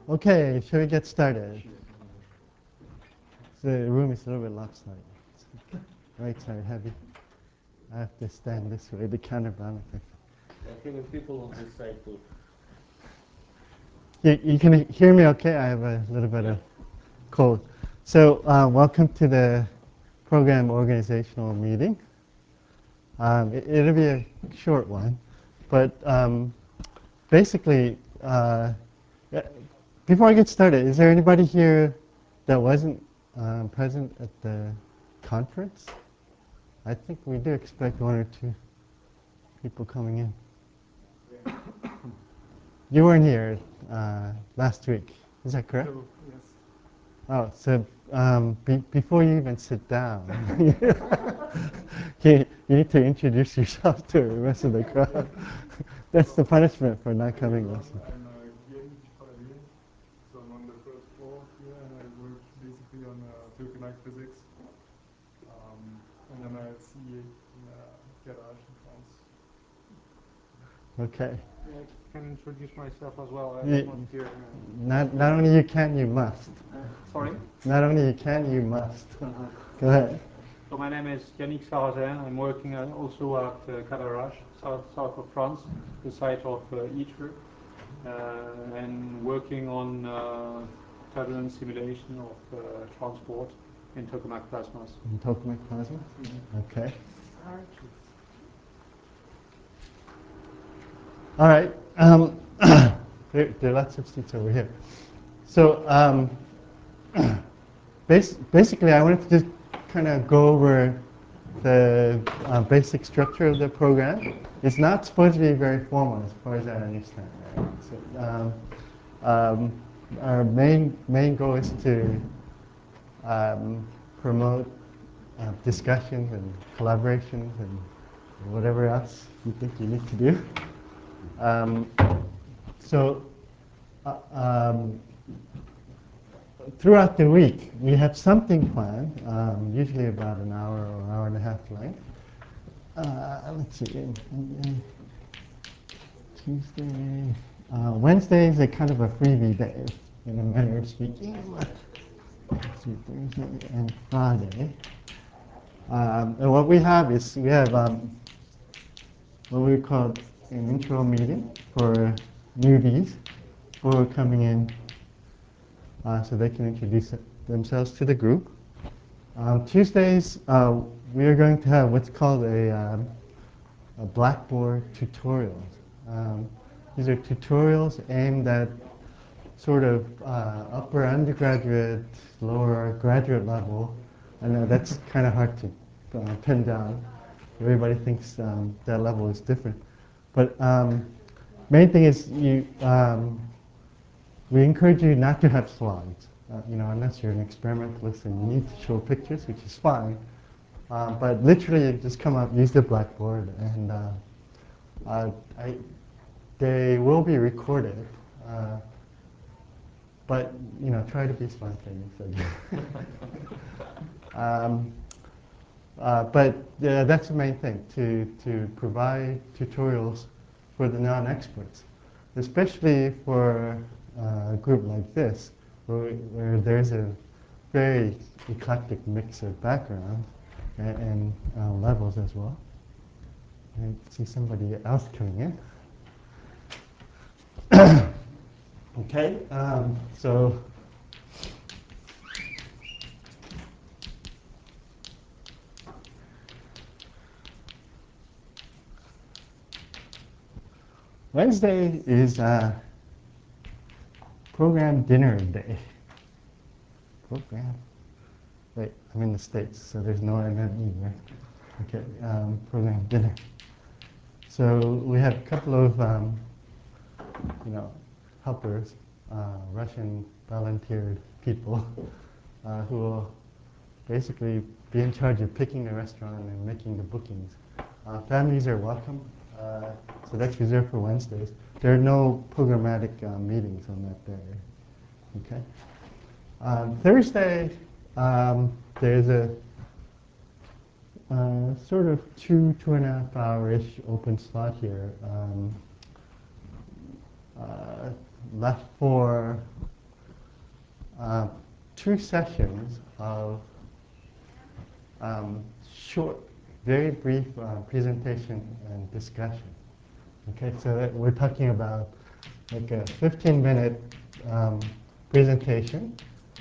Okay, shall we get started? The room is a little bit lopsided. Right side heavy. I have to stand this way, the counterbalance. I think the people on this side too. You can hear me okay? I have a little bit of cold. So welcome to the program organizational meeting. It'll be a short one, but basically, before I get started, is there anybody here that wasn't present at the conference? I think we do expect one or two people coming in. You weren't here last week, is that correct? So, yes. Oh, so before you even sit down, you need to introduce yourself to the rest of the crowd. That's the punishment for not coming last week. I'm Guillaume Chevalier, so I'm on the first floor here, and I work basically on tokamak physics. And I'm a CA in Garage in France. Okay. Yeah, I can introduce myself as well. I'm You- not here. Not only you can, you must. Sorry? Not only you can, you must. Go ahead. So my name is Yannick Sarrazin. I'm working also at Cadarache, south of France, the site of ITRE, and working on turbulence simulation of transport in tokamak plasmas. In tokamak plasma? Okay. All right. There are lots of seats over here. So basically, I wanted to just kind of go over the basic structure of the program. It's not supposed to be very formal, as far as I understand. Right? So, our main goal is to promote discussions and collaborations and whatever else you think you need to do. So throughout the week, we have something planned, usually about an hour or hour and a half length. Let's see, Tuesday, Wednesday is a kind of a freebie day, in a manner of speaking. Let's see, Thursday and Friday. And what we have is we have what we call an intro meeting for newbies who are coming in so they can introduce themselves to the group. Tuesdays, we are going to have what's called a Blackboard tutorials. These are tutorials aimed at sort of upper undergraduate, lower graduate level. I know that's kind of hard to pin down. Everybody thinks that level is different. But main thing is we encourage you not to have slides, unless you're an experimentalist and you need to show pictures, which is fine. But literally, you just come up, use the Blackboard, and they will be recorded. But try to be spontaneous. But that's the main thing, to provide tutorials for the non-experts, especially for a group like this, where there's a very eclectic mix of backgrounds and levels as well. I see somebody else coming in. Okay, so Wednesday is program dinner day. Program? Wait, I'm in the States, so there's no MME, right? Okay, program dinner. So we have a couple of, helpers, Russian volunteered people who will basically be in charge of picking the restaurant and making the bookings. Families are welcome, so that's reserved for Wednesdays. There are no programmatic meetings on that day. Okay. Thursday, there's a sort of 2.5 hour-ish open slot here left for 2 sessions of short, very brief presentation and discussion. Okay, so that we're talking about like a 15-minute presentation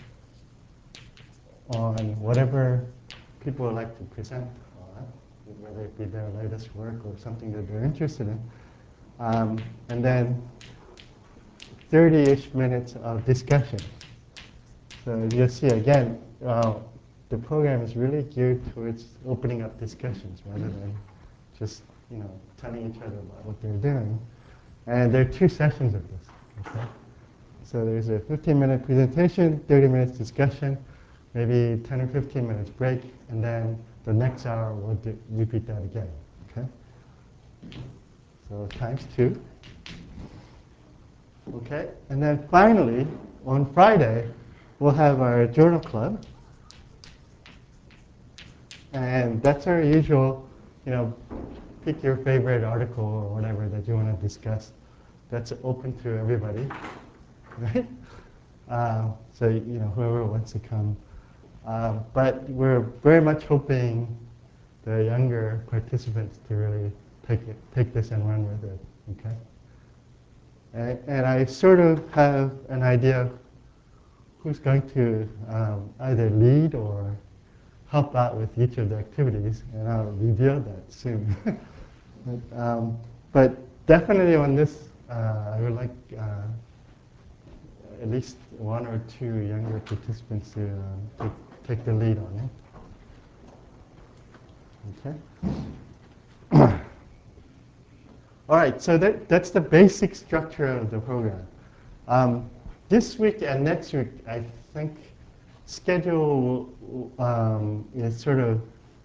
on whatever people would like to present on, whether it be their latest work or something that they're interested in. And then 30-ish minutes of discussion. So you'll see again, the program is really geared towards opening up discussions rather than just telling each other about what they're doing. And there are 2 sessions of this. Okay? So there's a 15-minute presentation, 30 minutes discussion, maybe 10 or 15 minutes break, and then the next hour we'll repeat that again. Okay? So times 2. Okay, and then finally, on Friday, we'll have our journal club. And that's our usual, pick your favorite article or whatever that you want to discuss. That's open to everybody, right? So, whoever wants to come. But we're very much hoping the younger participants to really take this and run with it, okay? And I sort of have an idea of who's going to either lead or help out with each of the activities, and I'll reveal that soon. But definitely on this, I would like at least 1 or 2 younger participants to take the lead on it. Okay. All right, so that's the basic structure of the program. This week and next week, I think schedule is sort of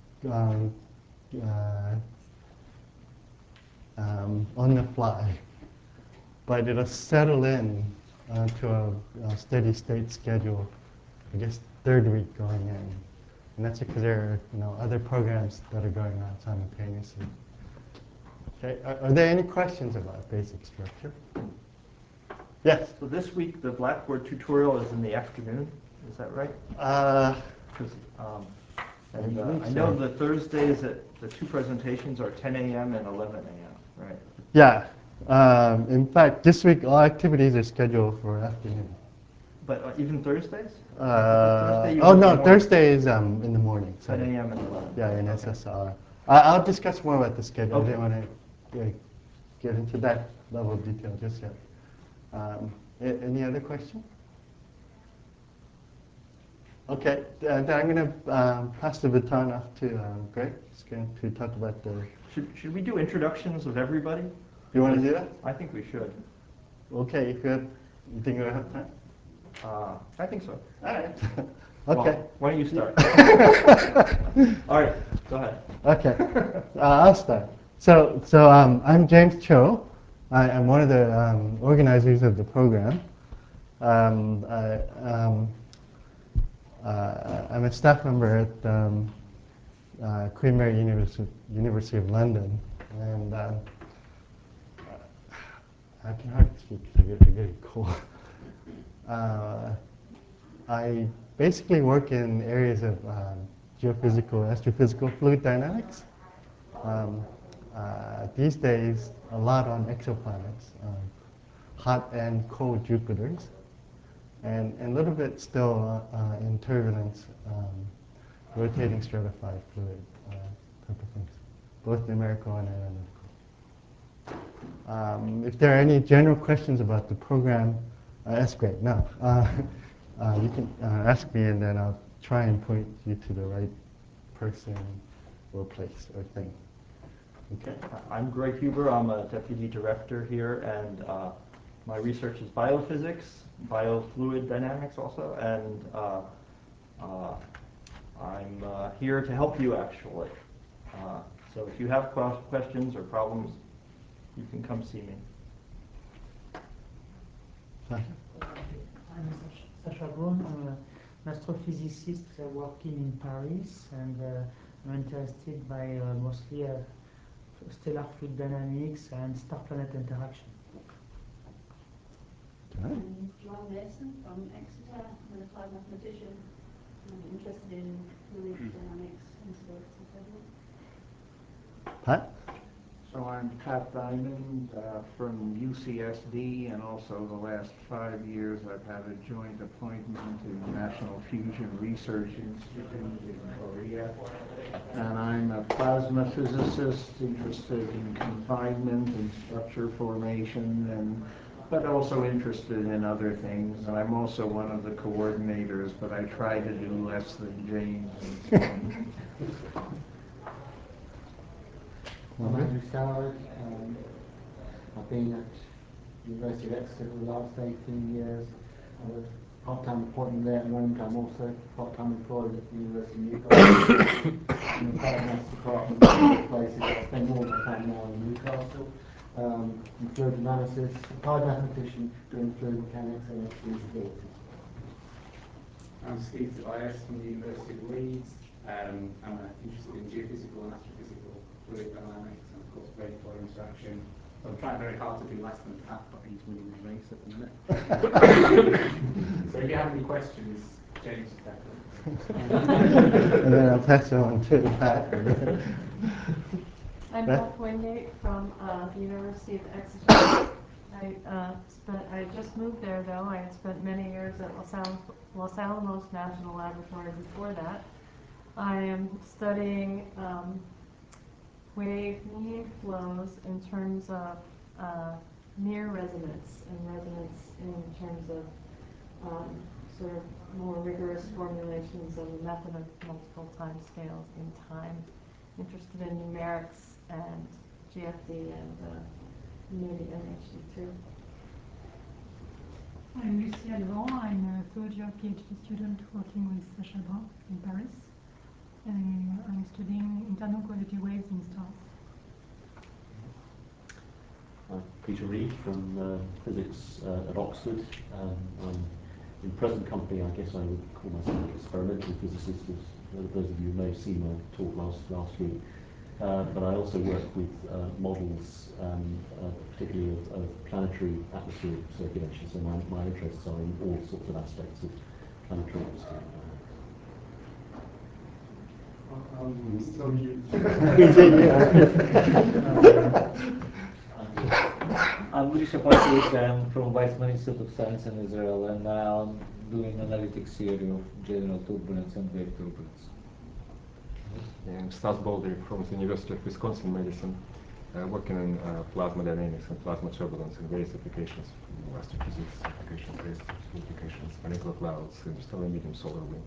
on the fly, but it'll settle in to a steady state schedule, I guess 3rd week going in. And that's because there are other programs that are going on simultaneously. Okay, are there any questions about basic structure? Yes? So this week, the Blackboard tutorial is in the afternoon, is that right? I know the Thursdays, the 2 presentations are 10 a.m. and 11 a.m., right? Yeah. In fact, this week all activities are scheduled for afternoon. But even Thursdays? Thursday is in the morning. 10 a.m. and 11. Yeah, in SSR. I'll discuss more about the schedule. Okay. I didn't want to get into that level of detail just yet. Any other questions? Okay, then I'm going to pass the baton off to Greg. He's going to talk about the... Should we do introductions of everybody? You want to do that? I think we should. Okay, you think we'll have time? I think so. All right. Okay. Well, why don't you start? All right, go ahead. Okay, I'll start. So I'm James Cho. I'm one of the organizers of the program. I'm a staff member at Queen Mary University of London, and I can hardly speak because I get a cold. I basically work in areas of geophysical, astrophysical fluid dynamics. These days, a lot on exoplanets, hot and cold Jupiters, and a little bit still in turbulence, rotating stratified fluid type of things, both numerical and analytical. If there are any general questions about the program, that's great. No, you can ask me, and then I'll try and point you to the right person or place or thing. Okay. I'm Greg Huber. I'm a deputy director here, and my research is biophysics, biofluid dynamics also, and I'm here to help you actually. So if you have questions or problems, you can come see me. Sasha? I'm Sasha Braun. I'm an astrophysicist working in Paris, and I'm interested by mostly stellar fluid dynamics and star-planet interaction. Right. Joan Carl Mason from Exeter. I'm an applied mathematician. I'm interested in fluid dynamics and stability problems. Pat? So I'm Pat Diamond from UCSD, and also the last 5 years I've had a joint appointment in the National Fusion Research Institute in Korea. And I'm a plasma physicist interested in confinement and structure formation, but also interested in other things. And I'm also one of the coordinators, but I try to do less than James. I'm Andrew Soward. I've been at University of Exeter for the last 18 years. I'm a part-time appointment there at the moment. I'm also part-time employed at the University of Newcastle in the Finance Department of places. I spend more of my time now in Newcastle. In fluid analysis, applied mathematician doing fluid mechanics and stability. I'm Steve Tobias from the University of Leeds. I'm interested in geophysical and astrophysical fluid dynamics and of course wave-flow interaction. So I'm trying very hard to do less than Pat, but he's winning the race at the minute. So if you have any questions, James is definitely. And then I'll pass it on to Pat. I'm Beth Wingate from the University of Exeter. I just moved there though. I had spent many years at Los Alamos National Laboratory before that. I am studying wave mean flows in terms of near resonance and resonance in terms of sort of more rigorous formulations of the method of multiple time scales in time. Interested in numerics and GFD and maybe MHD too. I'm Lucie Alban. I'm a third-year PhD student working with Sacha Brun in Paris. And I'm studying internal gravity waves in stars. I'm Peter Reed from physics at Oxford. I'm in present company, I guess I would call myself an experimental physicist, as those of you who may have seen my talk last week. But I also work with models, particularly of planetary atmospheric circulation, so my interests are in all sorts of aspects of planetary atmospheric I'm Grisha Patrick. I'm from Weizmann Institute of Science in Israel, and now I'm doing analytic theory of general turbulence and wave turbulence. I'm Stas Boulder from the University of Wisconsin-Madison, working on plasma dynamics and plasma turbulence in various applications, astrophysics applications, various applications, molecular clouds, interstellar medium, solar wind.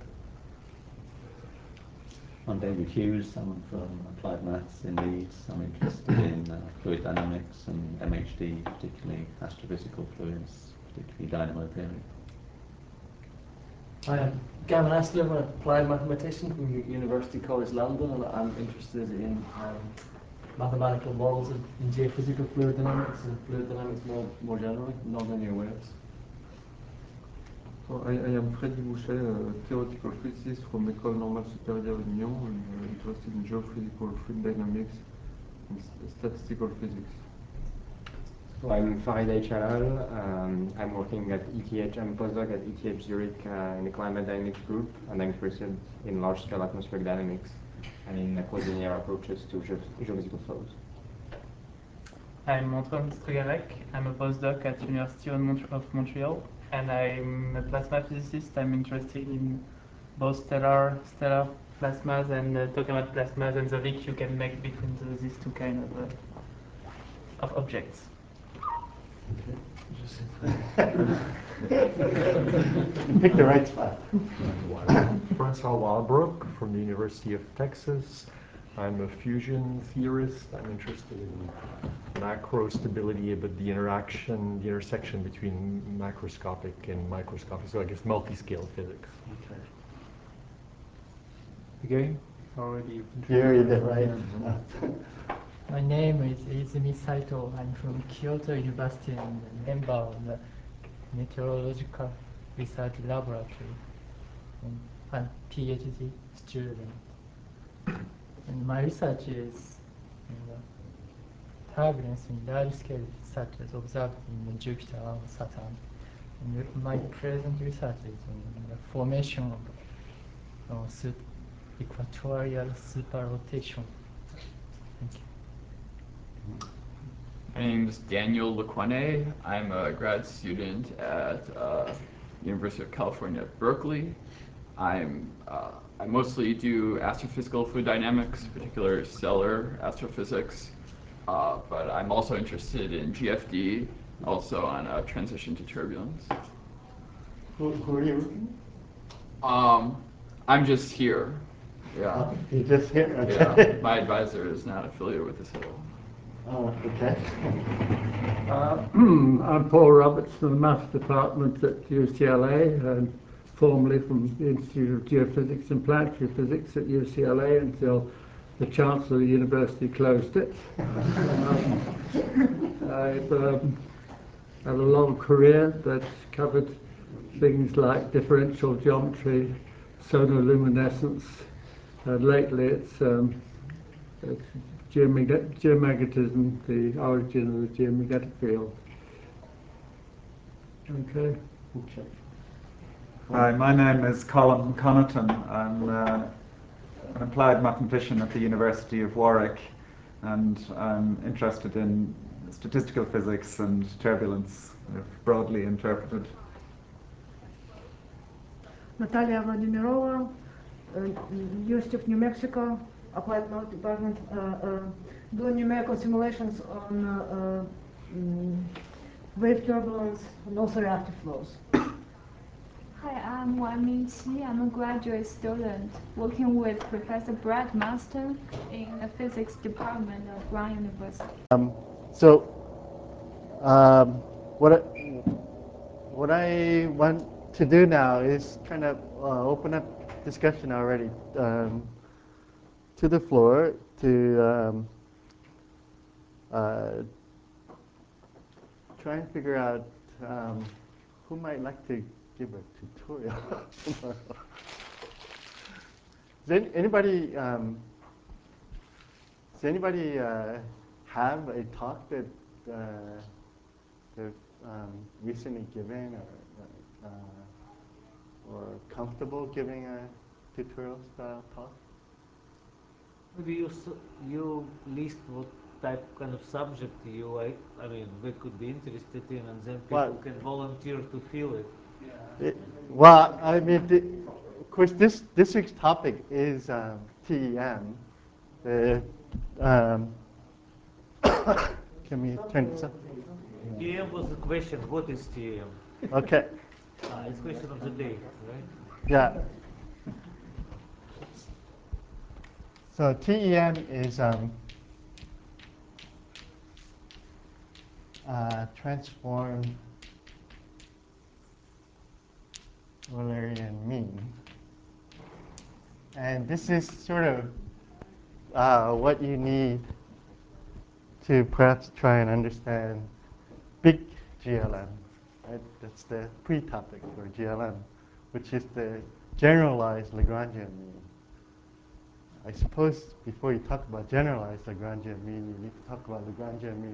I'm David Hughes. I'm from Applied Maths in Leeds. I'm interested in fluid dynamics and MHD, particularly astrophysical fluids, particularly dynamo theory. Hi, I'm Gavin Astley. I'm an applied mathematician from University College London, and I'm interested in mathematical models in geophysical fluid dynamics and fluid dynamics more generally, nonlinear waves. So I am Freddy Boucher, a theoretical physicist from École Normale Supérieure Lyon, and interested in geophysical fluid dynamics and statistical physics. So I'm Faraday Chalal. I'm working at ETH. I'm a postdoc at ETH Zurich in the climate dynamics group, and I'm interested in large-scale atmospheric dynamics and in quasi-linear approaches to geophysical flows. I'm Antoine Strugarec. I'm a postdoc at University of Montreal, and I'm a plasma physicist. I'm interested in both stellar plasmas and tokamak plasmas and the link you can make between these two kind of objects. Pick the right spot. Francois Walbrook from the University of Texas. I'm a fusion theorist. I'm interested in macro stability, but the intersection between macroscopic and microscopic, so I guess multi-scale physics. Okay. Again, already. You read it right. My name is Izumi Saito. I'm from Kyoto University and a member of the Meteorological Research Laboratory. And I'm a PhD student. And my research is in the turbulence in large scale such as observed in Jupiter or Saturn. And my present research is on the formation of equatorial superrotation. Thank you. My name is Daniel Lequene. I'm a grad student at University of California at Berkeley. I mostly do astrophysical fluid dynamics, particularly stellar astrophysics, but I'm also interested in GFD, also on transition to turbulence. Who are you? I'm just here. Yeah. You're just here? Okay. Yeah. My advisor is not affiliated with this at all. Oh, okay. I'm Paul Roberts from the Maths Department at UCLA, and formerly from the Institute of Geophysics and Planetary Physics at UCLA until the Chancellor of the University closed it. I've had a long career that's covered things like differential geometry, sonoluminescence, and lately it's geomagnetism, the origin of the geomagnetic field. Okay. Hi, my name is Colin Connaughton. I'm an applied mathematician at the University of Warwick, and I'm interested in statistical physics and turbulence, broadly interpreted. Natalia Vladimirová, University of New Mexico, Applied Math Department, doing numerical simulations on wave turbulence and also reactive flows. Hi, I'm Wan Mingqi. I'm a graduate student working with Professor Brad Marston in the physics department at Brown University. What I want to do now is kind of open up discussion already to the floor to try and figure out who might like to give a tutorial tomorrow. Does anybody have a talk that they've recently given or comfortable giving a tutorial style talk? Maybe you list what kind of subject I mean, they could be interested in, and then people can volunteer to fill it. Well, I mean, of course, this week's topic is TEM. Can we turn this up? TEM was the question. What is TEM? Okay. It's question of the day, right? Yeah. So TEM is transformed Eulerian mean. And this is sort of what you need to perhaps try and understand big GLM. Right? That's the pre-topic for GLM, which is the generalized Lagrangian mean. I suppose before you talk about generalized Lagrangian mean, you need to talk about Lagrangian mean.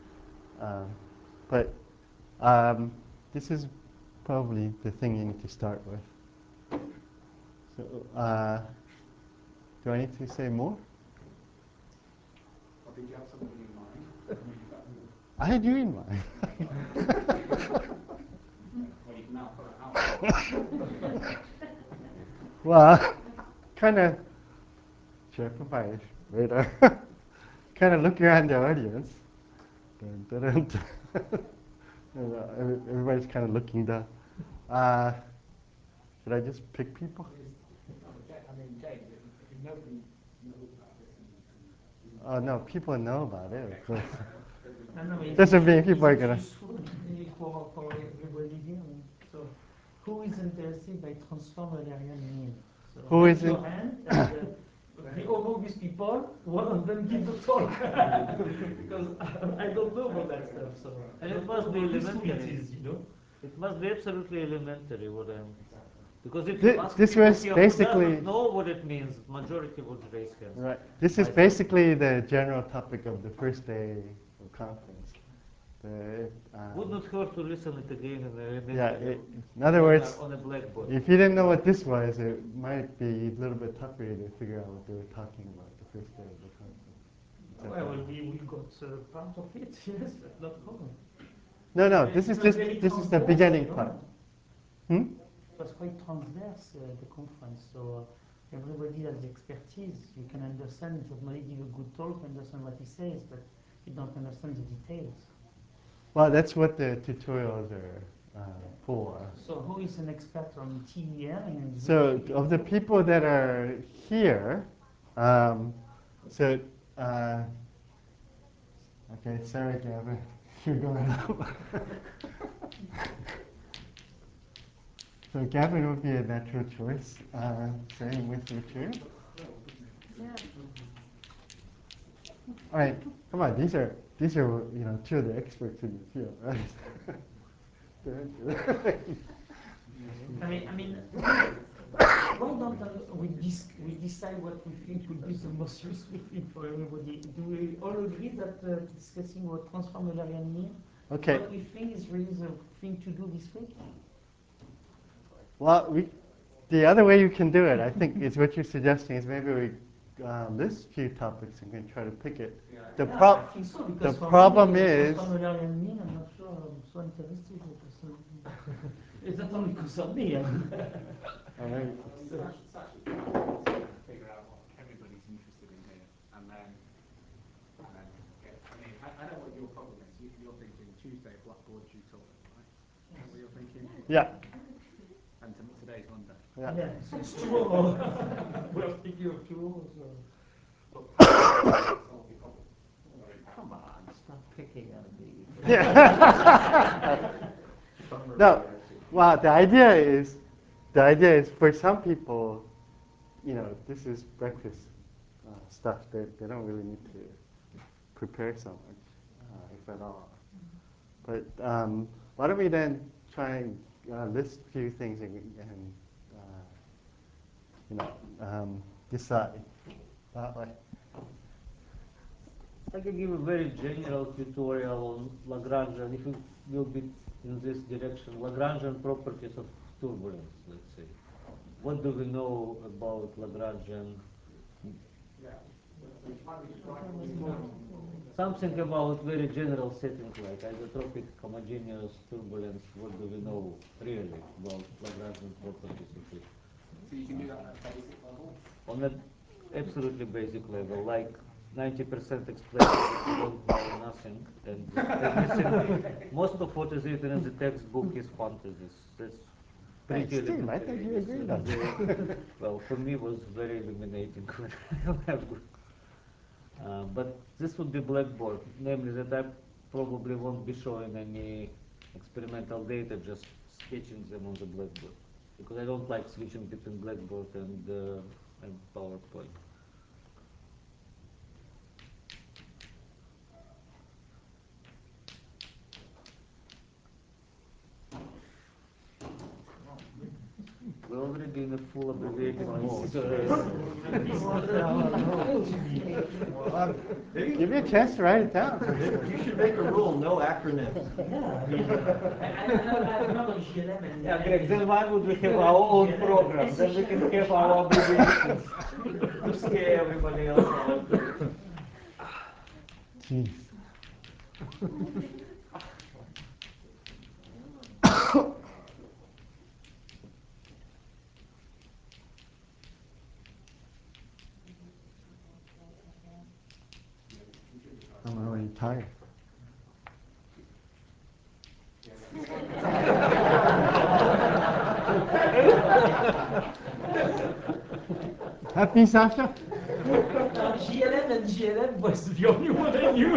But this is probably the thing you need to start with. So, do I need to say more? Or did you have something in mind? I had you in mind. Well, you can now put it out. Well, kind of check my radar. Kind of look around the audience. Everybody's kind of looking down. Should I just pick people? Oh no, people know about it, of course. Doesn't mean people are gonna. For everybody here. So, who is interested by transform Eulerian mean? So who is your hand, and, among these people, one of them gives a talk. Because I don't know about that stuff. So And it must be elementary, It must be absolutely elementary what I'm. Because if you ask this people was here basically who doesn't know what it means, majority would raise hands. Right. This is basically the general topic of the first day of conference. Would not hurt to listen it again and yeah, in other words, on a blackboard. if you didn't know what this was, it might be a little bit tougher to figure out what they were talking about the first day of the conference. Well, we got part of it, yes, but not all. No, this is the beginning part. It was quite transverse, the conference, so everybody has expertise. You can understand, somebody give a good talk, understand what he says, but you don't understand the details. Well, that's what the tutorials are for. So who is an expert on TER? So of the people that are here, okay, sorry, Gavin, you're going up. So Gavin would be a natural choice. Same with Richard. All right, come on. These are two of the experts in the field, right? I mean, why don't we decide what we think would be the most useful thing for everybody? Do we all agree that discussing what transform Eulerian mean, Okay. what we think is really the thing to do this week? Well, the other way you can do it, I think, is what you're suggesting is maybe we list a few topics and can try to pick it. The problem is. I'm not sure I'm so interested. It's not only because of me. It's actually figure out what everybody's interested in here, and then get. I mean, I know what your problem is. You're thinking Tuesday Blackboard tutorial, right? Is that what you're thinking? Yeah. And today's Monday. Yeah. It's true. We're thinking of two. Come on, stop picking on me. No, well, the idea is for some people, this is breakfast stuff. They don't really need to prepare so much, if at all. But why don't we then try and list a few things and decide that way. I can give a very general tutorial on Lagrangian, if it will be in this direction, Lagrangian properties of turbulence, let's say. What do we know about Lagrangian? Something about very general settings like isotropic homogeneous turbulence. What do we know really about Lagrangian properties of it? So you can do that at a basic level? On an absolutely basic level, like 90% explains that you don't know nothing, and everything, most of what is written in the textbook is fantasies. That's pretty I think you agreed on that. Well, for me, it was very illuminating when I have but this would be Blackboard, namely that I probably won't be showing any experimental data, just sketching them on the Blackboard, because I don't like switching between Blackboard and PowerPoint. We're already in a full abbreviated mode. Give me a chance to write it down. You should make a rule, no acronyms. Yeah, Greg, then why would we have our own program? Then we can have our abbreviations to scare everybody else out. Jeez. I'm already tired. Happy, Sasha? GLM and GLM was the only one I knew.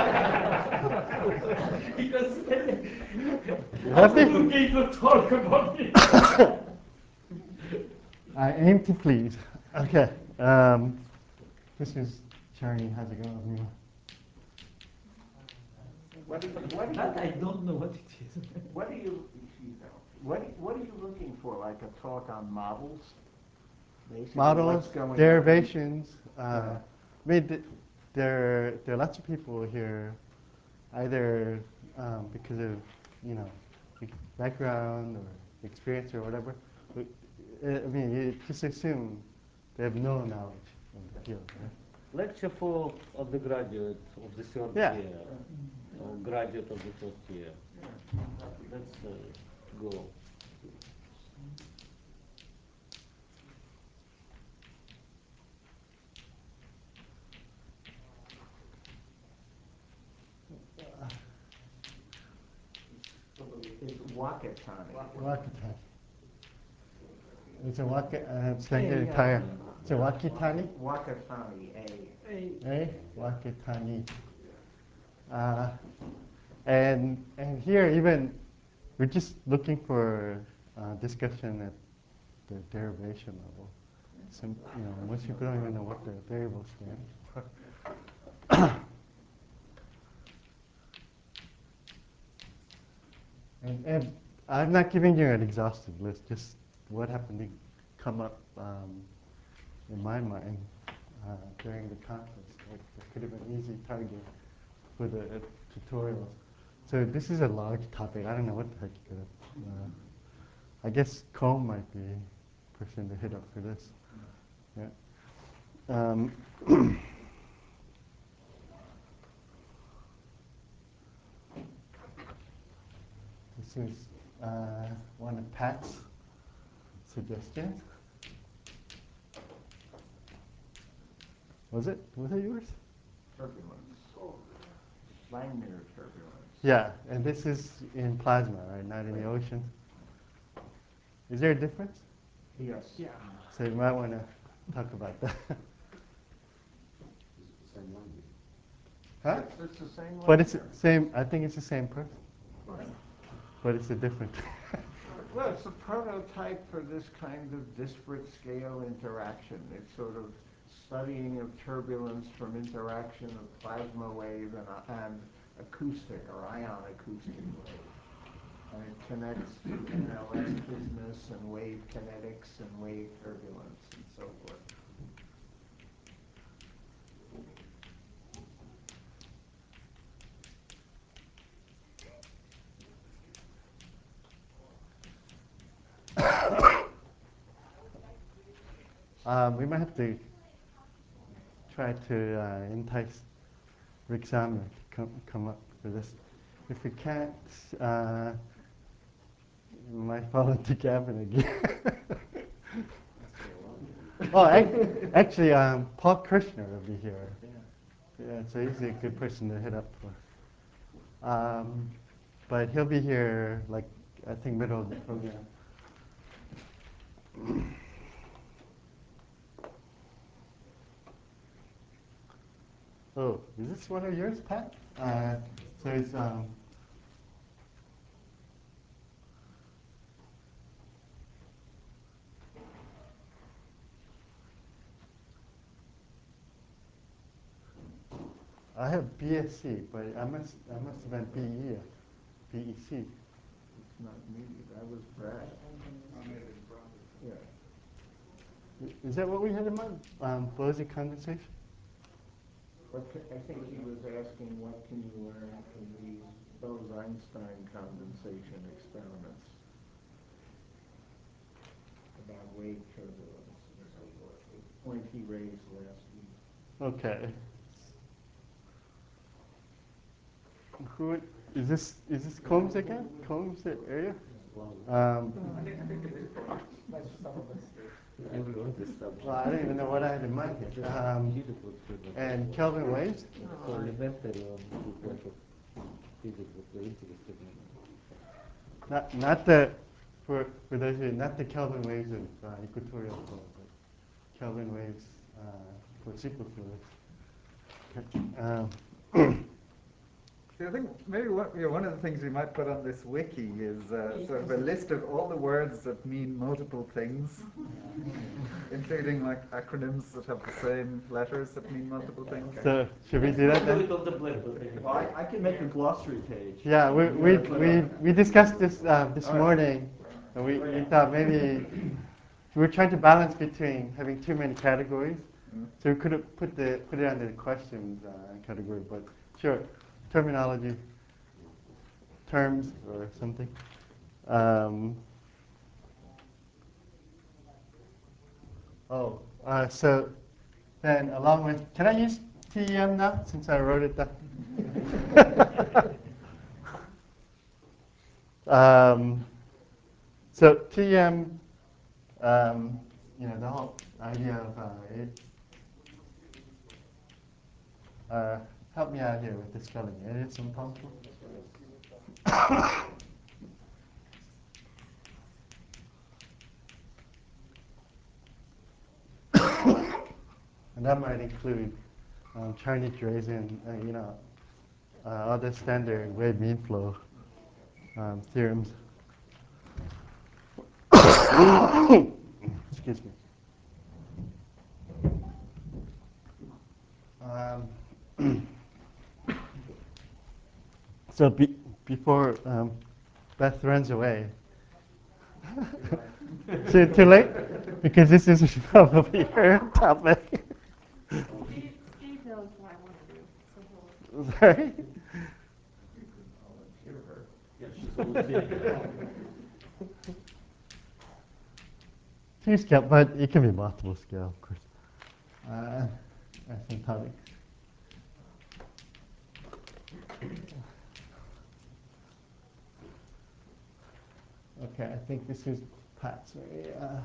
Because happy? who gave a talk about it? I aim to please. Okay. This is Charlie. How's it going? I don't know what it is. What are you looking for? Like a talk on models? Basically, Models, what's going on? derivations. I mean, there are lots of people here, either because of, background or experience or whatever. But, I mean, you just assume they have no knowledge of the field, right? Lecture for undergraduate of the third year, or graduate of the first year. Let's go. It's Wakatani. Wakatani. It's a Wakatani. It's a Wakatani? Wakatani, Wakatani. And here even we're just looking for discussion at the derivation level. Some, most people don't even know what the variables stand for. And I'm not giving you an exhaustive list, just what happened to come up in my mind during the conference. It could have been an easy target for the tutorials. So this is a large topic. I don't know what the heck you could have. I guess Combe might be a person to hit up for this. Yeah. This is one of Pat's suggestions. Was it yours? Turbulence. Wagner turbulence. Yeah, and this is in plasma, right? Not in the ocean. Is there a difference? Yes. Yeah. So you might want to talk about that. Huh? It's the same one. But it's the same. I think it's the same person. But it's a different. Well, it's a prototype for this kind of disparate scale interaction. It's sort of studying of turbulence from interaction of plasma wave and acoustic or ion acoustic wave. And it connects to NLS business and wave kinetics and wave turbulence and so forth. We might have to try to entice Rick Samer to come up for this. If we can't, we might fall into Gavin again. Actually, Paul Kirshner will be here. Yeah, so he's a good person to hit up for. But he'll be here, like, I think middle of the program. Oh, is this one of yours, Pat? So it's I have BSc, but I must have been BE, BEC. It's not me. That was Brad. Yeah. Is that what we had in mind? Bose condensation? I think he was asking what can you learn from these Bose-Einstein condensation experiments about wave turbulence and so forth. The point he raised last week. Okay. Who is this? Is this Combs again? Combs area? I think it is. That's some of us. Well, I don't even know what I had in mind here. And Kelvin waves? Not the, for those of you, not the Kelvin waves of equatorial flow, but Kelvin waves for superfluids. I think maybe one of the things we might put on this wiki is sort of a list of all the words that mean multiple things, including like acronyms that have the same letters that mean multiple things. So should we do that then? Well, I can make a glossary page. Yeah, we discussed this this morning, and we thought maybe we were trying to balance between having too many categories, so we could have put it under the questions category, but sure. Terminology. terms or something. So then along with, can I use TEM now since I wrote it down? So TEM, the whole idea of help me out here with the spelling. It's impossible. And that might include Chinese Drazen, other standard wave mean flow theorems. Excuse me. So before Beth runs away, too late? Because this is probably her topic. Steve knows what I want to do. So Sorry? You can volunteer her. Yes, she's volunteering. Two scale, but it can be multiple scale, of course. Asymptotic. Okay, I think this is Pat's area.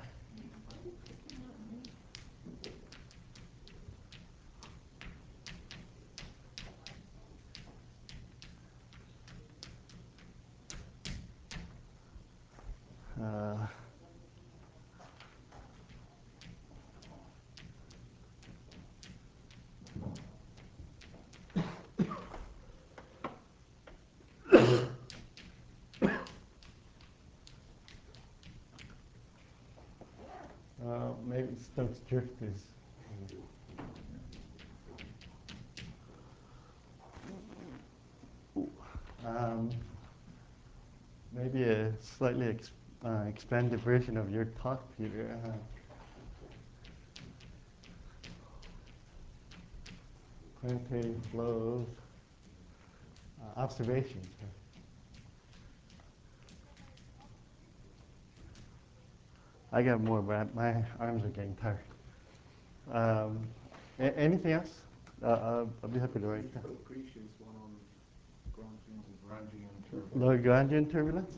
Maybe Stokes drift is. Maybe a slightly expanded version of your talk, Peter. Planetary flows, observations. I got more, but my arms are getting tired. Anything else? I'll be happy to write down. Lucretius one on Lagrangian turbulence. Lagrangian turbulence?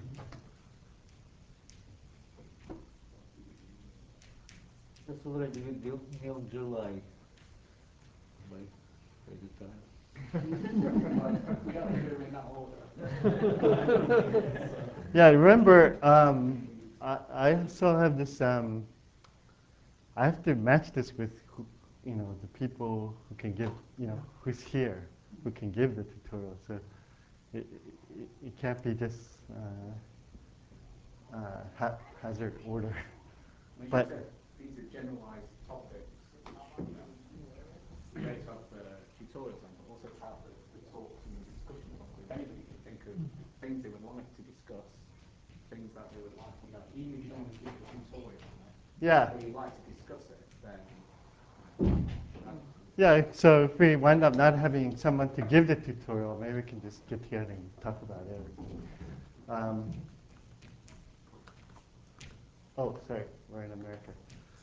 That's already in July. By the time. Yeah, remember, I still have this. I have to match this with, the people who can give, who's here, who can give the tutorial. So it can't be just haphazard order. But these are generalized topics based off the tutorials on, but also throughout the talks and discussions on. So if anybody can think of things they would like to discuss, things that they would like, even if you don't want to give the tutorial on it, Yeah. or you'd like to discuss it, then. Yeah, so if we wind up not having someone to give the tutorial, maybe we can just get together and talk about it. Oh, sorry, we're in America.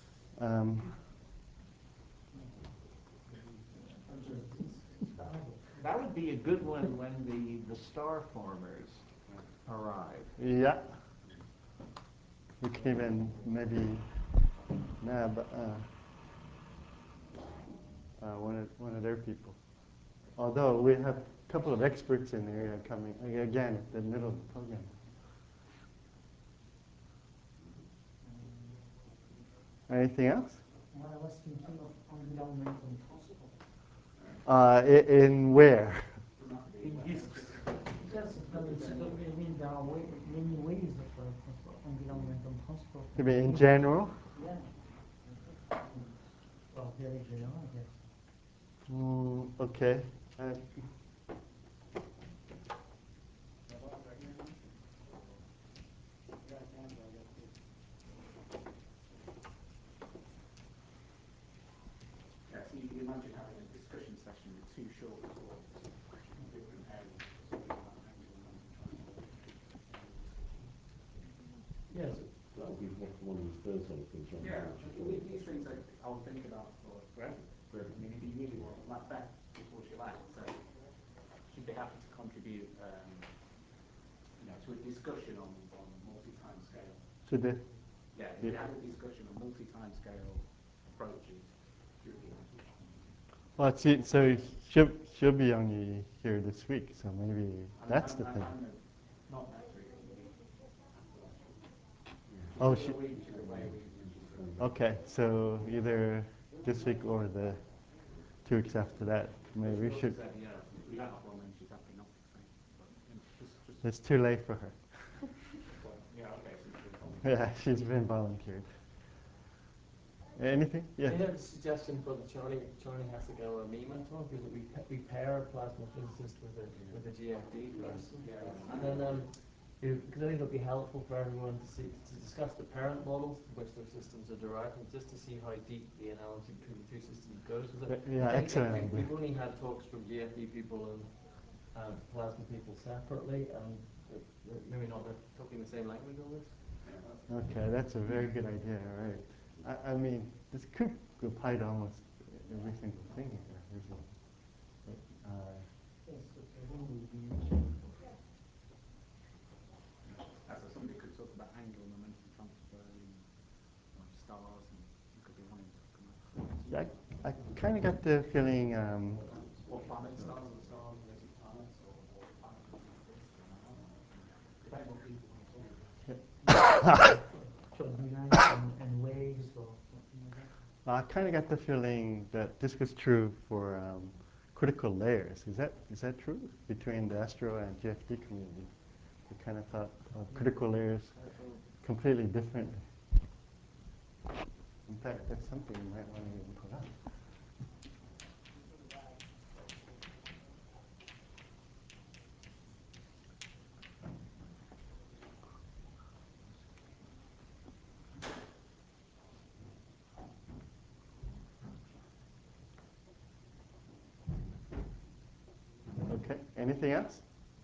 That would be a good one when the star formers arrive. Yeah. We can even maybe nab one of their people. Although we have a couple of experts in the area coming, again, at the middle of the program. Anything else? I was thinking of angular momentum transport. In where? In disks. Because there are many ways of angular momentum transport. You mean in general? Yeah. Well, very general, I guess. Okay. Yeah, so you can imagine having a discussion session with two short talks on different areas, just talking about angular momentum Yes. That would be one of the first sort of things. Yeah, these things I would think about for everything. I mean, if you really want, like Beth, before she left, so she'd be happy to contribute, to a discussion on multi-time scale. To the? Yeah, if you had a discussion on multi-time scale approaches, she would be happy. Well, so she'll be only here this week, so maybe that's the thing. Not next week. Oh, okay, so either this week or the 2 weeks after that, maybe we should. We don't have one, then she's happy not to. It's too late for her. Yeah, okay, so she's been volunteered. Yeah, she's been volunteered. Anything? Yeah. I had a suggestion for the Charlie has to go a me mentor because we pair a plasma physicist with a GFD person. Yeah. And then because I think it'll be helpful for everyone to discuss the parent models from which their systems are derived, and just to see how deep the analogy between the two systems goes. Yeah, excellent. We've only had talks from GFD people and plasma people separately, and maybe not they're talking the same language always. Okay, that's a very good idea, right? I mean, this could apply to almost every single thing here, isn't it? Yes, so one will be So somebody could talk about angular momentum transfer in stars, and you could be wanting to come up. Yeah, I kind of got the feeling. Or planets, stars or stars versus planets, or planets versus this, depending on what people want to talk about. turbulence and waves or something like that. I kind of got the feeling that this was true for critical layers. Is that true between the Astro and GFD community? We kind of thought of critical layers completely different. In fact, that's something you might want to even put up. Okay, anything else?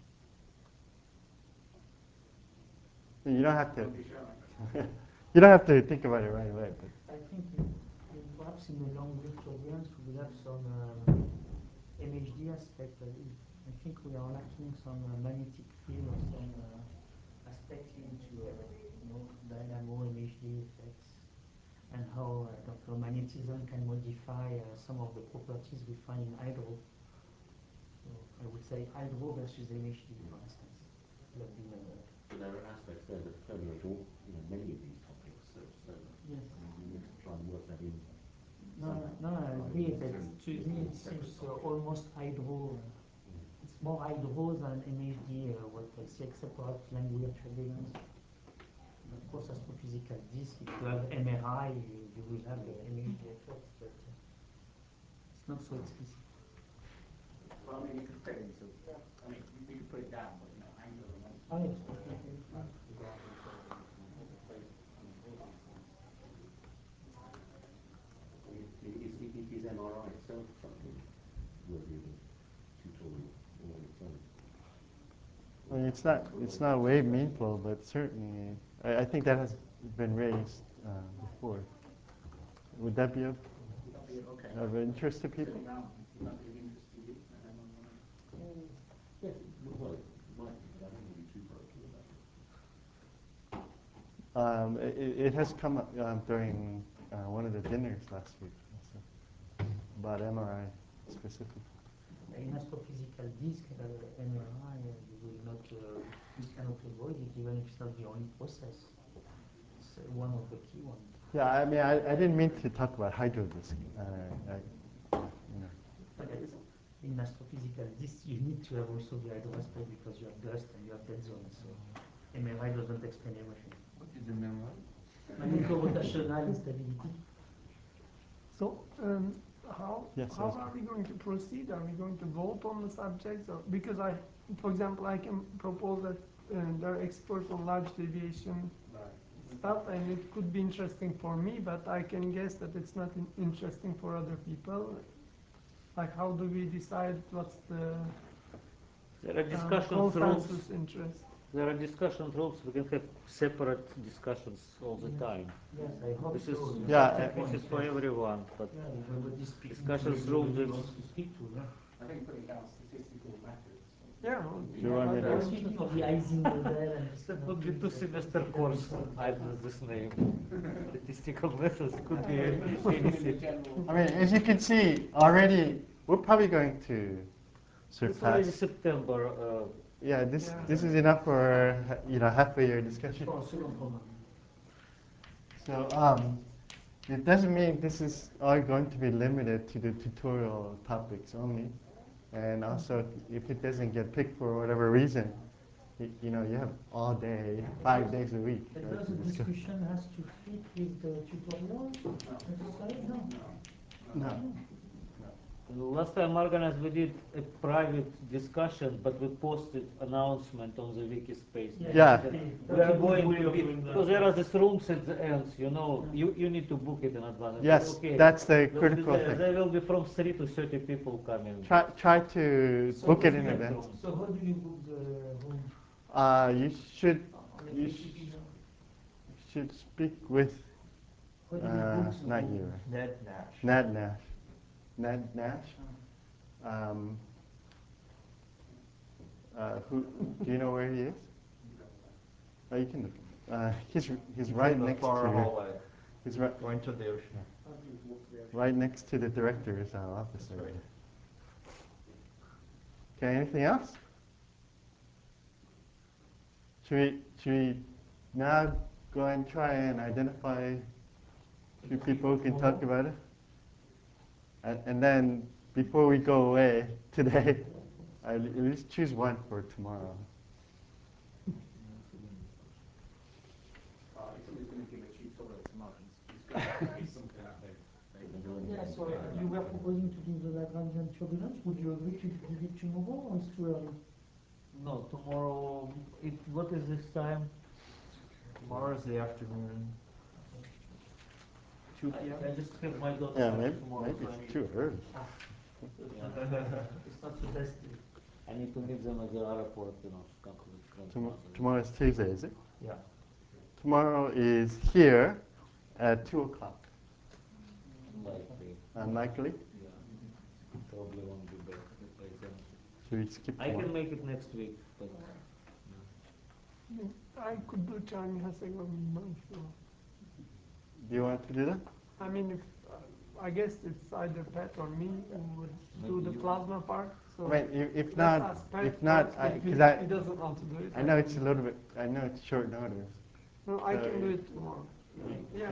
You don't have to. You don't have to think about it right away. But I think perhaps in the long wave turbulence we will have some MHD aspect. I think we are lacking some magnetic field or some aspect linked to dynamo MHD effects and how magnetism can modify some of the properties we find in hydro. So I would say hydro versus MHD, for instance. But there are aspects there that permeate all, many of these topics. So yes. I mean, we need to try and work that in. No, I agree. But to me, it seems almost hydro. It's more hydro than MHD. What I see, except perhaps language turbulence. Of course, astrophysical disk. If you have MRI, you will have MHD effects, but it's not so explicit. Well, I mean, you could fit into. I mean, you could put it down, but angular momentum. Oh yes. Is MRI itself something worthy of a tutorial all on its own? I mean, it's not wave mean flow, but certainly I think that has been raised before. Would that be of interest to people? Would that be of interest to you? Yes, well, it might be, but I don't want to be too parochial about it. It has come up during one of the dinners last week about MRI specifically. In astrophysical disk, MRI, you cannot avoid it, even if it's not the only process. It's one of the key ones. Yeah, I mean, I didn't mean to talk about hydrodisk. In astrophysical disk, you need to have also the hydro aspect because you have dust and you have dead zones. So MRI doesn't explain everything. What is MRI? Magnetorotational instability. So, how are we going to proceed? Are we going to vote on the subjects? Or, because for example, I can propose that there are experts on large deviation stuff, and it could be interesting for me, but I can guess that it's not interesting for other people. Like, how do we decide what's the consensus interest? there are discussion groups, we can have separate discussions all the time. Yes, I hope this is so. This is for everyone, but discussion groups. I think putting down statistical methods. Yeah. I was thinking of the Ising model and that would be 2-semester course. I know this name. Statistical methods could be anything. I mean, as you can see, already we're probably going to surpass. It's already September. Yeah, this is enough for half a year discussion. So it doesn't mean this is all going to be limited to the tutorial topics only, and also if it doesn't get picked for whatever reason, you have all day, 5 days a week. But does the discussion has to fit with the tutorials? No. Last time organized, we did a private discussion, but we posted announcement on the wiki space. Yeah. We are going to be, because there are these rooms at the end, you need to book it in advance. Yes, okay, that's the critical thing. There will be from 3 to 30 people coming. Try to book it in advance. So how do you book the room? You should speak with not you. Ned Nash. Ned Nash. Ned Nash. Who do you know where he is? Oh, you can. He's right next to. Hallway. He's right going to the ocean. Right next to the director's office area. Okay. Anything else? Should we now go and try and identify a few people who can talk about it? And then, before we go away today, at least choose one for tomorrow. If somebody's going to give a tutorial tomorrow, it's going to be something that they can do. Yeah, so you were proposing to do the Lagrangian turbulence. Would you agree to give it tomorrow, or it's too early? No, tomorrow. What is this time? Tomorrow is the afternoon. 2 p.m. I just have my daughter tomorrow. Maybe it's too early. It's not the best. I need to meet them at the airport, Tomorrow is Tuesday, is it? Yeah. Tomorrow is here at 2 o'clock. Unlikely. Unlikely? Yeah. Probably won't be back by then. Should we skip I tomorrow? can make it next week, but I could do China-Herzegovina. So. Do you want to do that? I mean, if, I guess it's either Pat or me who would do the plasma part. So I mean, if let's not, ask Pat if not, first, because he doesn't want to do it. I know it's a little bit. I know it's short notice. No, I can do it tomorrow. Yeah.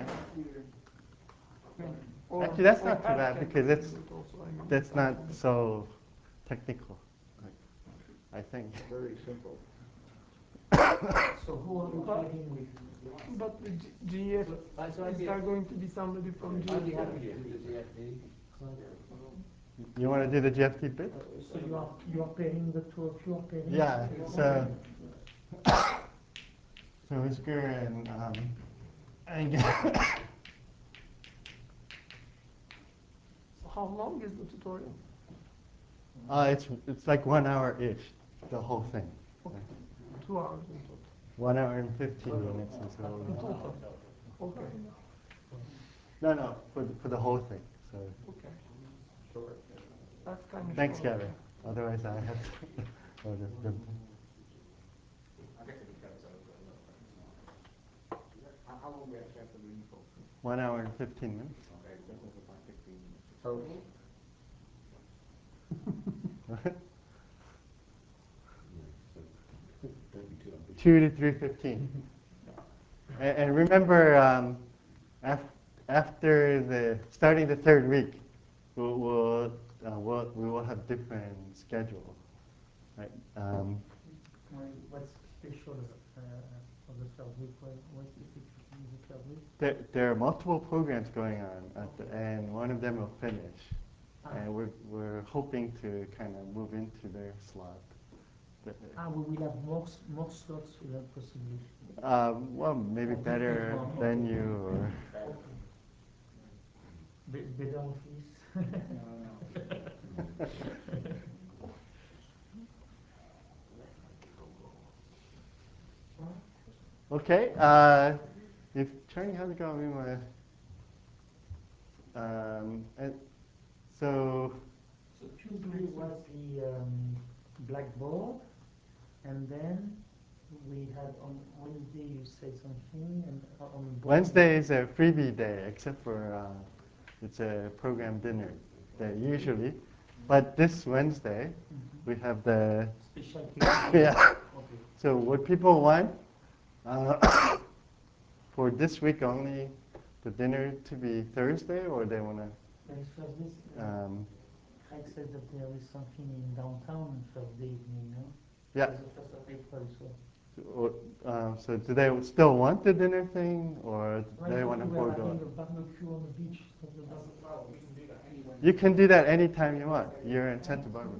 Actually, that's not too Pat bad can because do it's it also, I mean. that's not so technical. I think. Very simple. So who are you pairing with? But the GF, is there going to be somebody from GF? I'd be happy to do the GFD. You want to do the GFT bit? So you are pairing the two of you are pairing? Yeah. So Isker and So how long is the tutorial? it's like 1 hour ish, the whole thing. Okay. 2 hours in total. 1 hour and 15 minutes and so. In total. Okay. No, for the whole thing. So. Okay. Sure. That's kind of. Thanks, short. Gavin. Otherwise, I have to. Oh, that's good. I guess it goes over a little bit tomorrow. How long do we actually have the room for? 1 hour and 15 minutes. Okay, so that's about 15 minutes. Total? What? Don't be too ambitious. 2 to 3:15. And remember, after starting the third week, we will have different schedule, right? What's special of the third week? What's specific in the third week? There are multiple programs going on, and one of them will finish, and we're hoping to kind of move into their slot. We will have more slots possibly. Well, maybe better venue or. Better office. Okay, if Charlie has got me my, and so. So Tuesday was the blackboard, and then we had on Wednesday you said something, and on Wednesday is a freebie day, except for it's a program dinner day usually. But this Wednesday, we have the special yeah. Okay. So what people want for this week only, the dinner to be Thursday, or they want to? Craig said that there is something in downtown on Thursday evening, no? Yeah. It's the 1st of April, so. So do they still want the dinner thing, or do they want to We're forego having it? a barbecue on the beach. You can do that anytime you want. You're in Santa Barbara.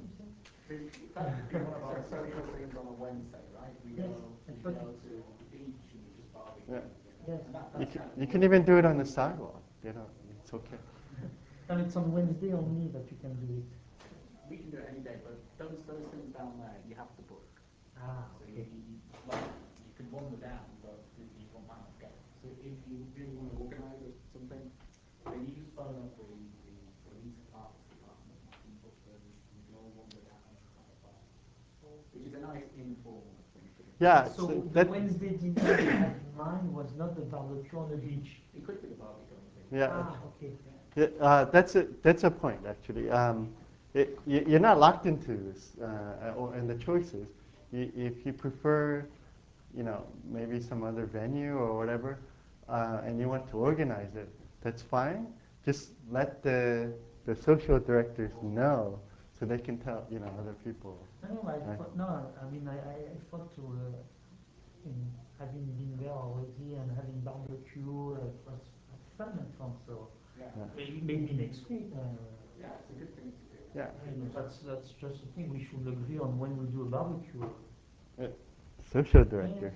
Social things on a Wednesday, right? We go to the beach and we just barbecue. Yeah. Yes. You can even do it on the sidewalk. You know, it's okay. And it's on Wednesday only that you can do it. We can do it any day, but those things down there you have to book. Ah, so okay. you can wander down, but you might not get it. So if you really want to organise something, then you just phone up the police parks department and book them, and you can all wander down and have a bar. Which is a nice informal thing to do. Yeah. So the Wednesday dinner I had in mind was not the barbecue on the beach. It could be the barbecue on the beach. Yeah. Ah, okay. Yeah, that's a point actually. You're not locked into this and the choices. If you prefer, maybe some other venue or whatever, and you want to organize it, that's fine. Just let the social directors know so they can tell other people. I mean I thought to having been there already and having barbecue it was fun and fun. So maybe next week. Yeah, it's a good thing to do. Yeah. That's just a thing we should agree on when we do a barbecue. Social directors.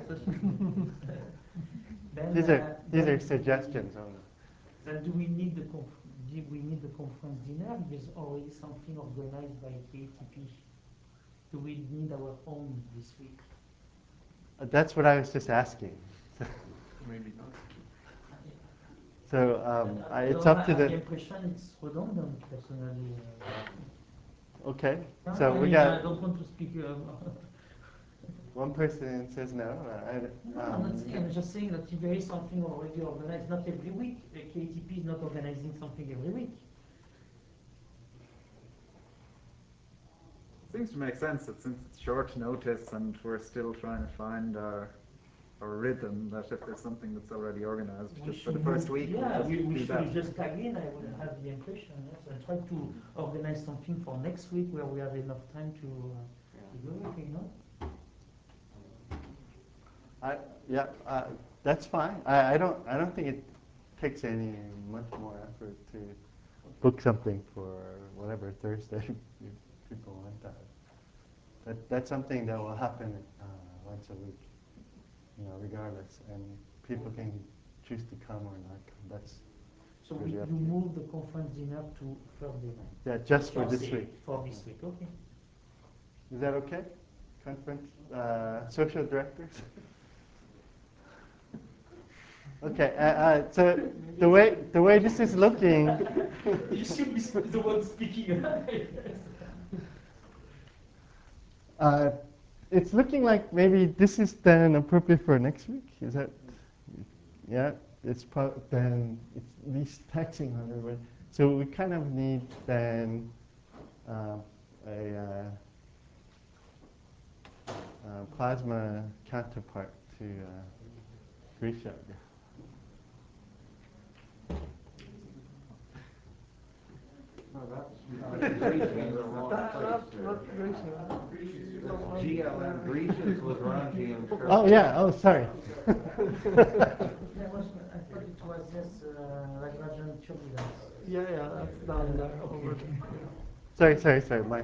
Then, these are suggestions only. Then do we need the conference dinner? There's already something organized by KATP. Do we need our own this week? That's what I was just asking. Maybe not. So it's up to I have the the. impression it's redundant, personally. Okay. No, So I we mean, got. I don't want to speak. One person says no. No, I'm not saying. I'm just saying that if there is something already organized, not every week. KATP is not organizing something every week. Seems to make sense that since it's short notice and we're still trying to find our rhythm, that if there's something that's already organized, just for the first week, we do should that. just tag in. I would have the impression, yes, and try to organize something for next week where we have enough time to do everything. No. That's fine. I don't think it takes any much more effort to book something for whatever Thursday people want that. That's something that will happen once a week, regardless, and people can choose to come or not come. That's so really you up to you. move the conference dinner to Thursday night. Yeah, just for this week. For this week, okay. Is that okay? Conference social directors. Okay, so the way this is looking. You should be the one speaking. It's looking like maybe this is then appropriate for next week. Is that? Yeah, it's then it's least taxing on everybody. So we kind of need then a plasma counterpart to Grisha. No, that's Grecians are wrong place. GLM Grecians was Ranji and Kirk. Oh yeah. Oh, sorry. I thought it was just Raghavan Chowdhury. Yeah, that's down there. Over Sorry, Mike.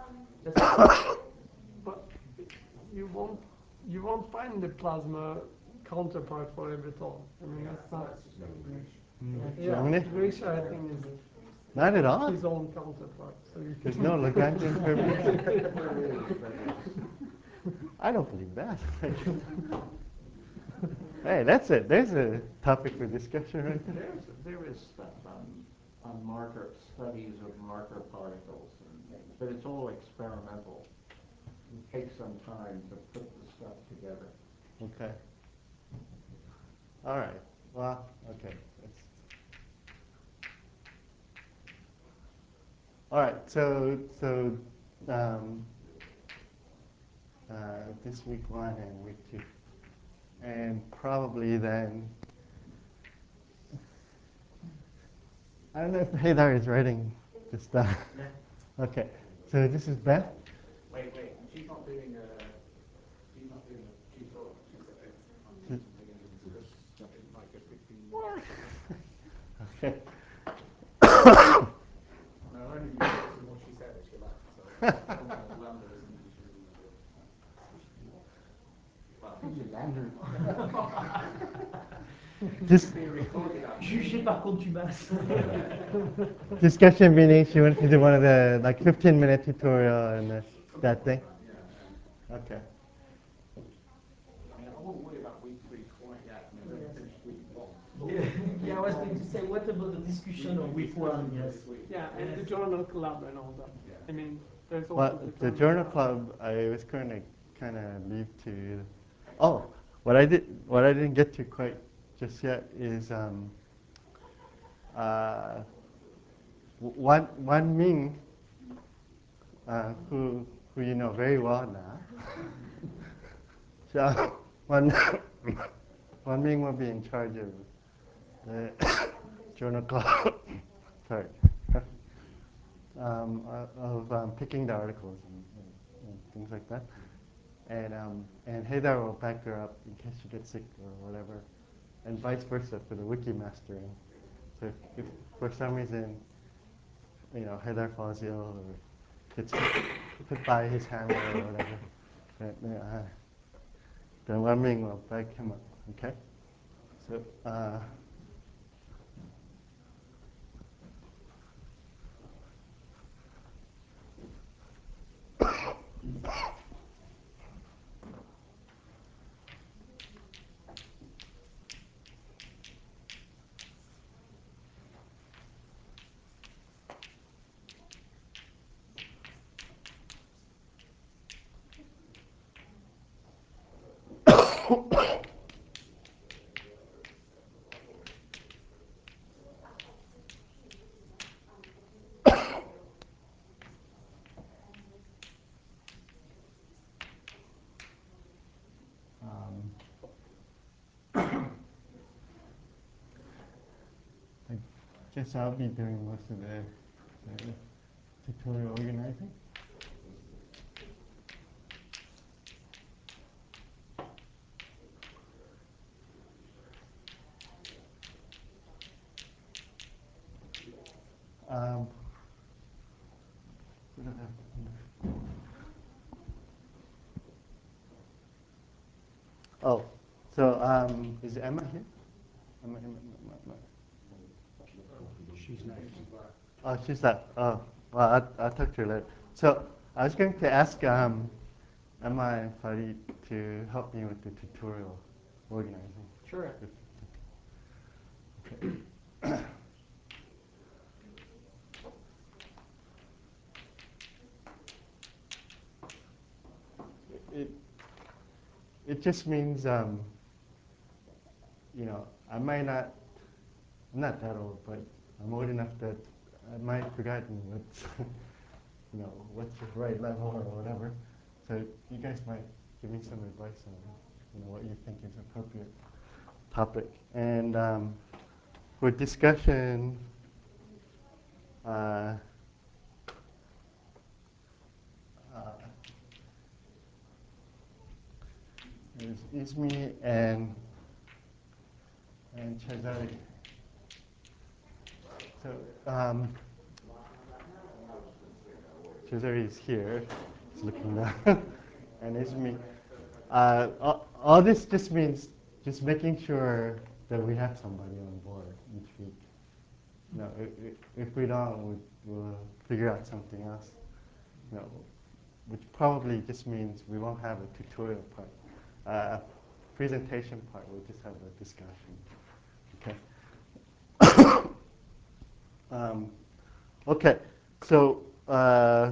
But you won't find the plasma counterpart for Everton. I mean, that's not. Yeah, Grisha, I think, is not at all. His own counterpart. So there's no Lagrangian curvature. I don't believe that. Hey, that's it. There's a topic for discussion right there. There is stuff on marker studies of marker particles and things, but it's all experimental. It takes some time to put the stuff together. Okay. All right. Well, okay. All right. So this week 1 and week 2, and probably then. I don't know if Haydar is writing this stuff. Yeah. Okay. So this is Beth. Wait. She's not doing a tutorial. She's something to discuss something like a 15 minutes. Okay. No, only because of what she said that she liked. So Lambda isn't usually. Just Jugé par contumace. discussion meaning she wants to do one of the 15-minute tutorial and that thing. Okay. I won't worry about week 3 quite yet. I mean, finish week 1. Yeah, I was going to say, what about the discussion on week 1? Yes. Yeah, and the journal club and all that. I mean, there's also Well, the journal club, I was going to kind of leave to. Oh, what I didn't get to quite just yet is Wan Ming, who you know very well now. So Wan Ming will be in charge of the journal club. Sorry. Of picking the articles and things like that, and Haydar will back her up in case she gets sick or whatever, and vice versa for the wiki mastering. So if for some reason, Haydar falls ill or gets hit by his hammer or whatever, then Wan Ming will back him up. Okay, so. I guess I'll be doing most of the tutorial organizing. Oh, so is Emma here? Emma. She's next. Oh, she's not. Oh, well, I'll talk to her later. So I was going to ask Emma and Farid to help me with the tutorial organizing. Sure. Okay. It just means, I'm not that old, but I'm old enough that I might have forgotten what's the right level or whatever. So you guys might give me some advice on, what you think is appropriate topic. And for discussion, there's Ismi and Chazari. So Chazari is here. He's looking down, and Ismi. All this just means just making sure that we have somebody on board each week. If we don't, we'll figure out something else. Which probably just means we won't have a tutorial part. presentation part, we'll just have a discussion. Okay. Okay. So, I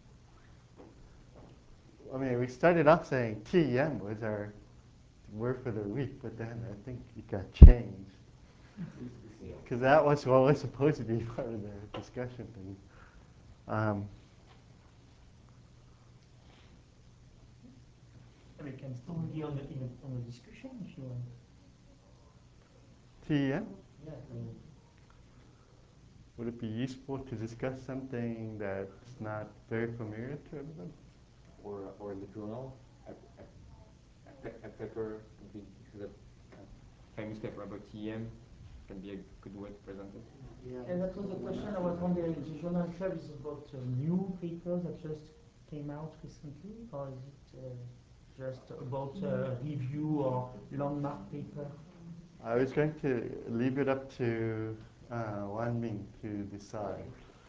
mean, we started off saying TEM was our word for the week, but then I think it got changed. Because that was what was supposed to be part of the discussion thing. We can still be on the discussion if you want. TEM? Yeah. Would it be useful to discuss something that's not very familiar to everybody? Or in the journal, a paper, because a famous paper about TEM can be a good way to present it. Yeah. And that was the question I was wondering. The journal club is about new papers that just came out recently, or is it just about review or landmark paper? I was going to leave it up to Wan Ming to decide.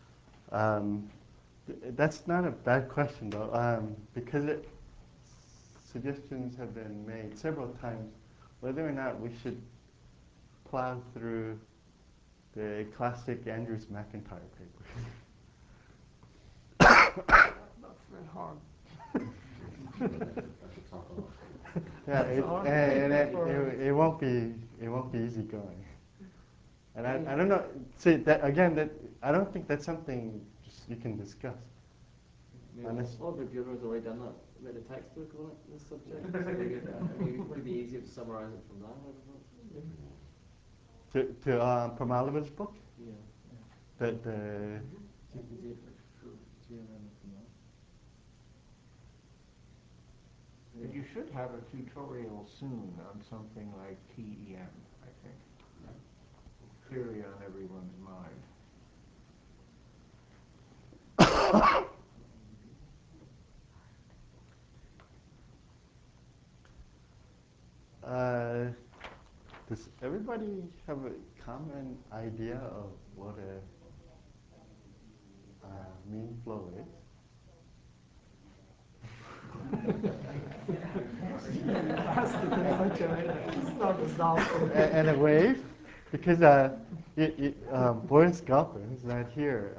That's not a bad question, though, because suggestions have been made several times whether or not we should plow through the classic Andrews McIntyre paper. That's very hard. Yeah, it won't be easy going. And I don't know. See that again. That I don't think that's something just you can discuss. All the bureaus already done that. Read a textbook on this subject. So it would be easier to summarize it from that. From Oliver's book. Yeah. The But you should have a tutorial soon on something like TEM, I think. Clearly on everyone's mind. Does everybody have a common idea of what a mean flow is? And a wave, because Boris Galper, who's not here,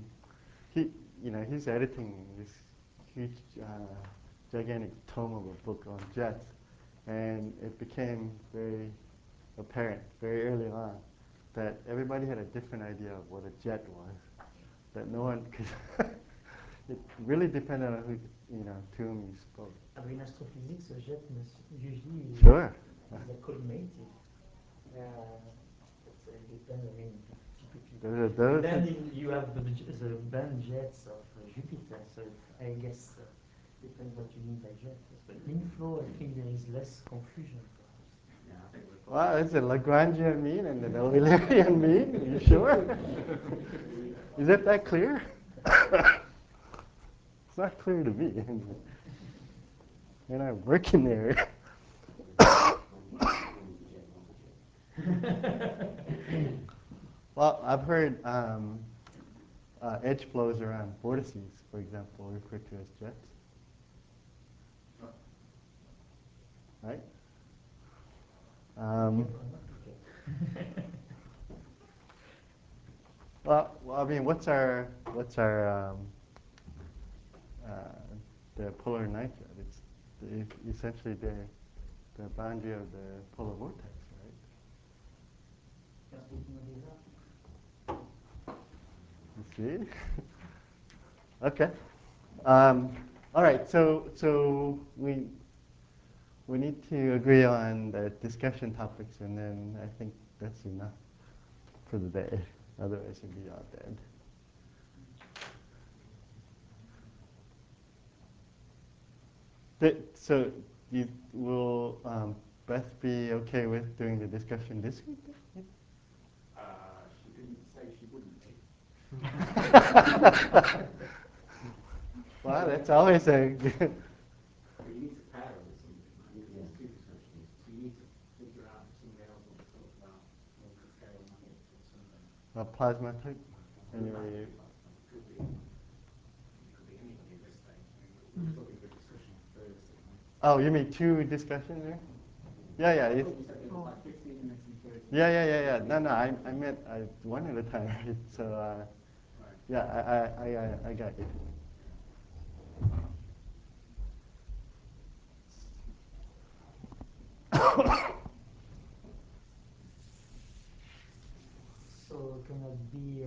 he's editing this huge, gigantic tome of a book on jets, and it became very apparent very early on that everybody had a different idea of what a jet was. That no one could. It really depended on who, to whom you spoke. In astrophysics, a jet usually Sure. is collimated. It depends. I mean, typically. Then you have the band jets of Jupiter. So I guess depends what you mean by jet. But mean flow, I think there is less confusion. Well, it's a Lagrangian mean and an Eulerian mean. Are you sure? Is it that clear? It's not clear to me. You're not working there. Well, I've heard edge flows around vortices, for example, referred to as jets. Right? Well, I mean, what's our the polar night jet? It's essentially the boundary of the polar vortex, right? You see? Okay. All right. So we need to agree on the discussion topics, and then I think that's enough for the day. Otherwise, you'll be all dead. So, will Beth be okay with doing the discussion this week? She didn't say she wouldn't be. Well, that's always a good. But you need to pair her with somebody, because there's two discussions. So you need to figure out if somebody else wants to talk about multi scale magnets or something. Plasma type? Anyway, it could be anybody at this stage. I mean, we're talking about discussion Thursday, right? Oh, you mean two discussions there? Yeah, yeah. I thought you said it was like 15 minutes and 30 minutes. Yeah. No, I meant one at a time. So, yeah, I got you. So can it be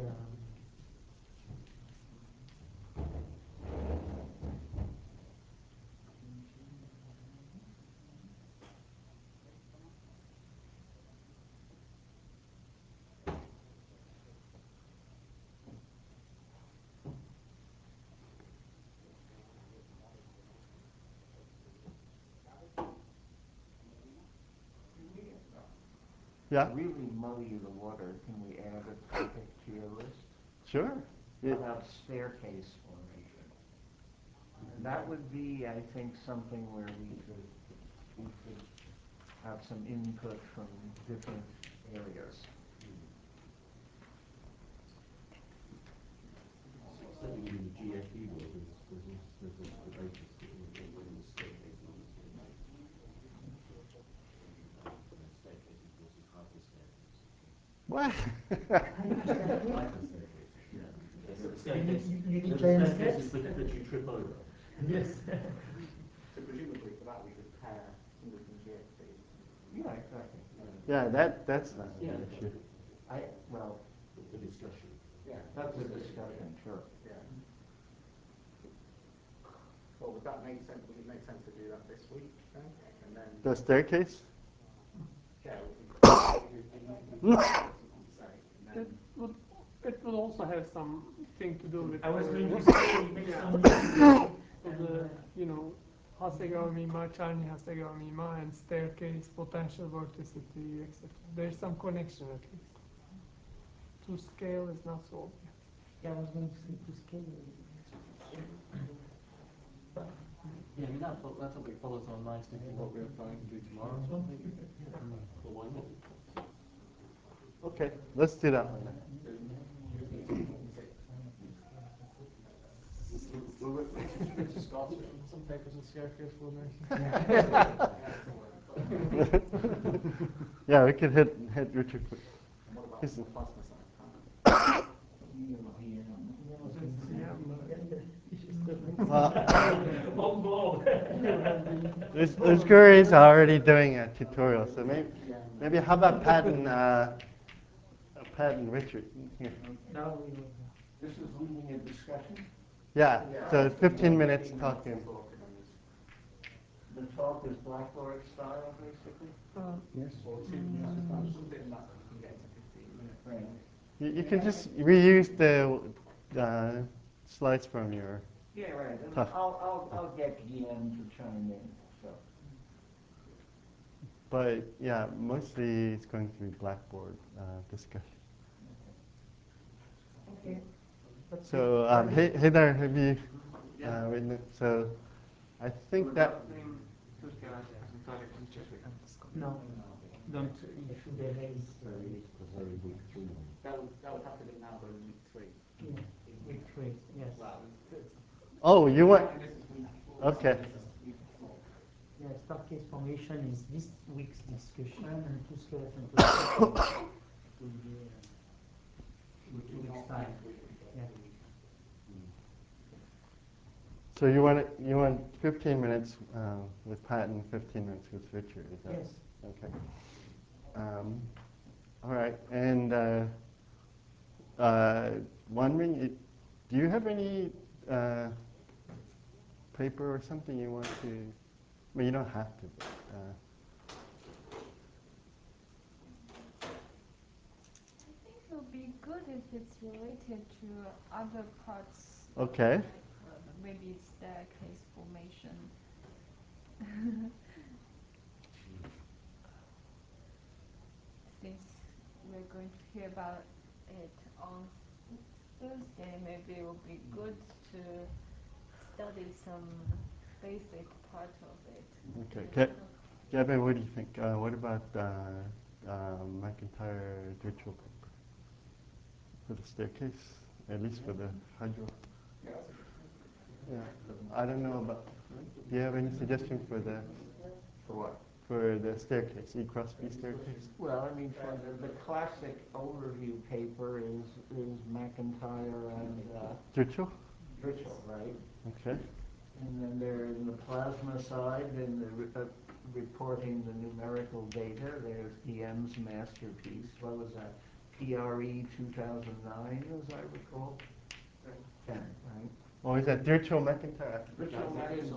Yeah. really muddy the water, can we add a topic to your list? Sure. How about staircase formation? That would be, I think, something where we could have some input from different areas. Certainly in the GFE world, there's lots of debate as to whether the staircase model is going to make staircases versus hyper staircases. What? Hyper staircases, yeah. You Staircases that you trip over. Yes. So presumably for that we could pair English and GFE. Yeah, exactly. Yeah, that's not an issue. Well, the discussion. Yeah. That's a discussion, sure. Yeah. Well, would that make sense? Would it make sense to do that this week then? And then The staircase? yeah, It will also have something to do with. I was going to say maybe some the Hasegawa Mima, Charney Hasegawa Mima, and staircase, potential vorticity, etc. There's some connection at least. To scale is not so obvious. Yeah, I was going to say to scale. Yeah, I mean that topic follows on nicely from what we're planning to do tomorrow. Well, why not? Okay, let's do that one. Richard Scott written some papers on staircase formation. Yeah, we could hit Richard quick. What about He's- the plasma side? Uzguri is already doing a tutorial, so maybe how about Pat and Richard? Here. This is leading a discussion? Yeah, so 15 minutes talking. The talk is Blackboard style, basically? Yes. Or something that you can get into 15 minutes. Right. You can just reuse the slides from your Yeah, right. And talk. I'll get Guillaume to chime in. So. But yeah, mostly it's going to be Blackboard discussion. Okay. So hey there, have you written it? So I think that. No, don't. You should erase. That would have to be now, but in week 3. Yeah, week 3. Yes. Well, Oh, you want? and this is week 4. Okay. This is week 4. Yeah, staircase formation is this week's discussion, and two skeleton discussion will be in 2 weeks' time. Yeah. So you want 15 minutes with Pat and 15 minutes with Richard? Is that Yes. okay? All right, and wondering, do you have any paper or something you want to? Well, you don't have to. But, I think it would be good if it's related to other parts. Okay. Like, maybe it's staircase formation. Since we're going to hear about it on Thursday, maybe it would be good to study some basic part of it. okay. Gavin, what do you think? What about McIntyre ritual paper for the staircase, at least for the hydro? Yeah, I don't know about. Do you have any suggestion for the? For what? for the staircase, E cross B staircase? Well, I mean, for the classic overview paper is McIntyre and Dritchell? Dritchell, right? Okay. And then there's the plasma side, and the reporting the numerical data. There's DM's masterpiece. What was that? PRE 2009, as I recall. 10, right? Oh, is that Dritchell McIntyre? Dritchell McIntyre.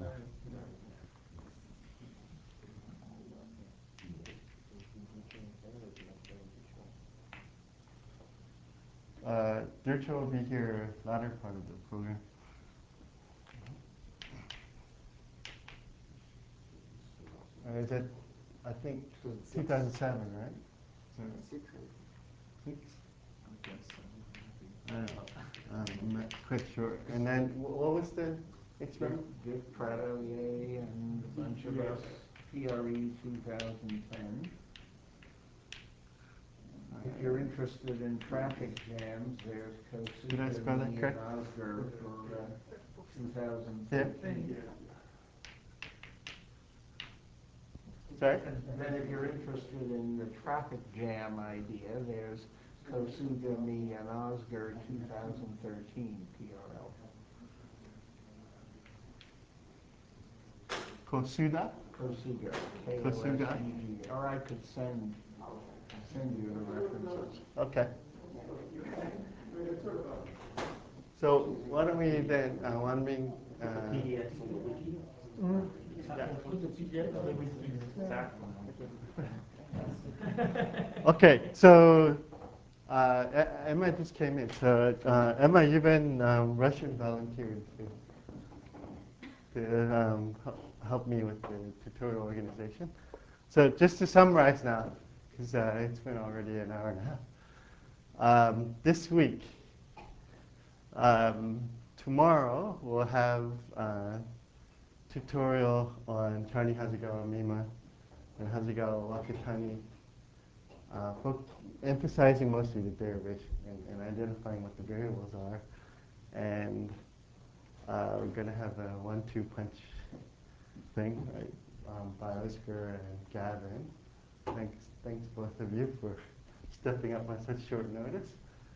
Dritchell will be here latter part of the program. Is it, I think, 2007, right? Six. I'm not quite sure. And then, what was the experiment? Dick Pratelier and a bunch of us, PRE 2010. If you're interested in traffic jams, there's Did I spell that Kosuga correct? and Osger for 2015. Yeah. Sorry? And then if you're interested in the traffic jam idea, there's Kosuga, me, and Osger 2013 PRL. Kosuda? Kosuga. Kosuga. K-O-S-U-G. Or I could send you the references. Okay. So why don't we then, one being... PDF on the wiki. Yeah. Put the PDF on the wiki. Okay, so Emma just came in. So Emma, you've been Russian volunteered to help me with the tutorial organization. So just to summarize now, because it's been already an hour and a half. This week, tomorrow we'll have a tutorial on Charney Hasegawa Mima and Hasegawa Wakatani, emphasizing mostly the derivation and identifying what the variables are. And we're going to have a 1-2 punch thing, right, by Oscar and Gavin. Thanks both of you for stepping up on such short notice.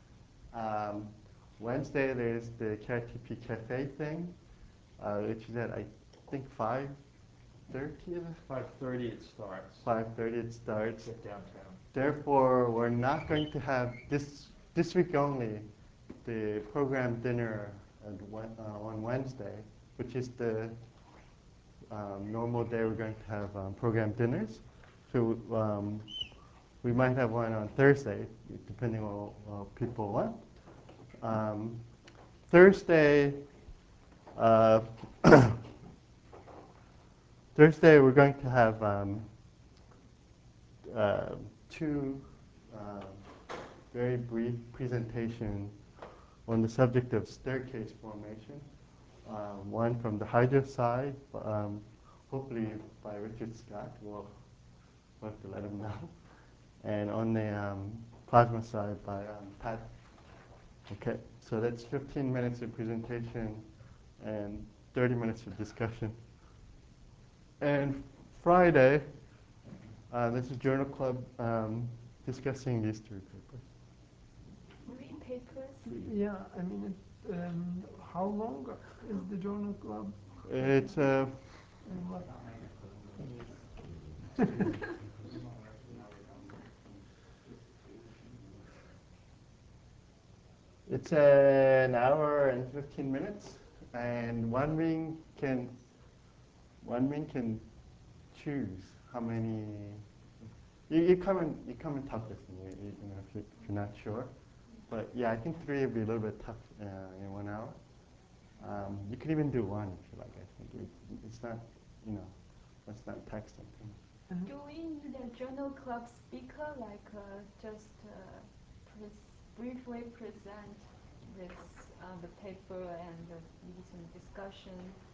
Wednesday there's the KRTP Cafe thing, which is at I think 5:30. 5:30 it starts. 5:30 it starts. Downtown. Therefore, we're not going to have this week only the program dinner on Wednesday, which is the normal day we're going to have program dinners. So we might have one on Thursday, depending on what people want. Thursday, Thursday we're going to have two very brief presentations on the subject of staircase formation. One from the hydro side, hopefully by Richard Scott. We'll have to let him know. And on the plasma side by Pat. Okay, so that's 15 minutes of presentation and 30 minutes of discussion. And Friday, this is Journal Club discussing these three papers. Three papers? Yeah, I mean, how long is the Journal Club? It's it's an hour and 15 minutes, and one wing can choose how many. You come and talk with me, you know, if you're not sure. But yeah, I think 3 would be a little bit tough in 1 hour. You could even do 1 if you like. I think it's not, you know, let's not tax something. Do we need a journal club speaker, like just briefly present this the paper and maybe some discussion?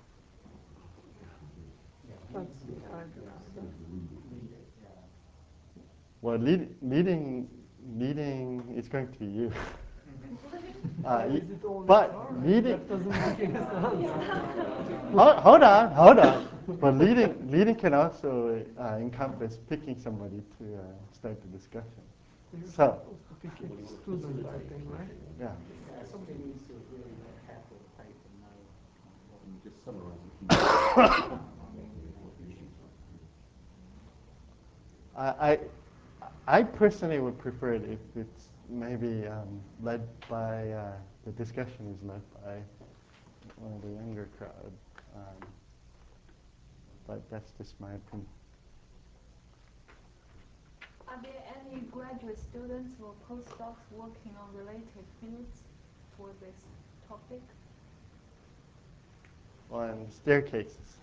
Well, leading is going to be you. But leading. Hold on. But leading can also encompass picking somebody to start the discussion. You're So, supposed to pick a student, I think, right? Yeah. Somebody needs to really have the type and know. Just summarize it. I personally would prefer it if it's maybe led by, the discussion is led by one of the younger crowd. But that's just my opinion. Are there any graduate students or postdocs working on related fields for this topic? On staircases.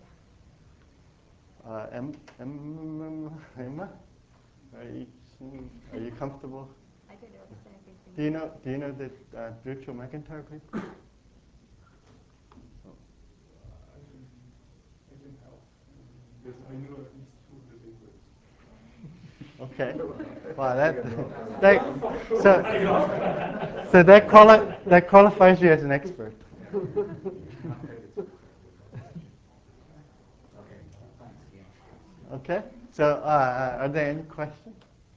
Emma, are you comfortable? I didn't understand anything. Do you know the Virtual McIntyre paper? I can help. Because I know at least two of the papers. Okay. Wow, so that qualifies you as an expert. Okay. So, are there any questions?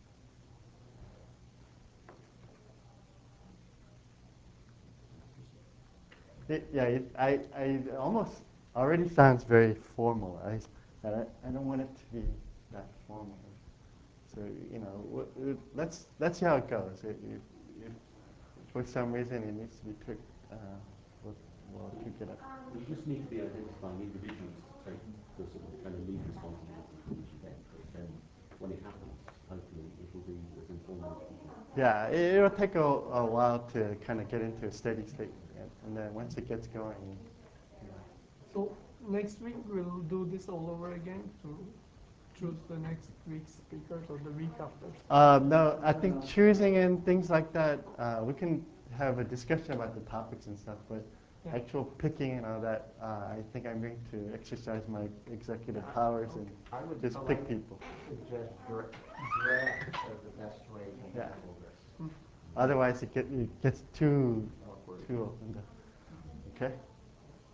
I almost already sounds very formalized, and I don't want it to be that formal. So, let's see how it goes. If for some reason it needs to be tweaked, we'll pick it up. You just need to be identifying individuals to take the sort of kind of lead responsibility for each event, but then when it happens, hopefully it will be as informal as you can. Yeah, it'll take a while to kind of get into a steady state, and then once it gets going. So next week we'll do this all over again to choose the next week's speakers, or the week after? No, I think choosing and things like that, we can have a discussion about the topics and stuff, but actual picking and all that, I think I'm going to exercise my executive powers and just pick people. Suggest draft as the best way to handle this. Otherwise, it gets too opened up. Okay?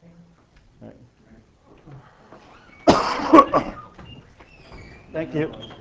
All right. Thank you.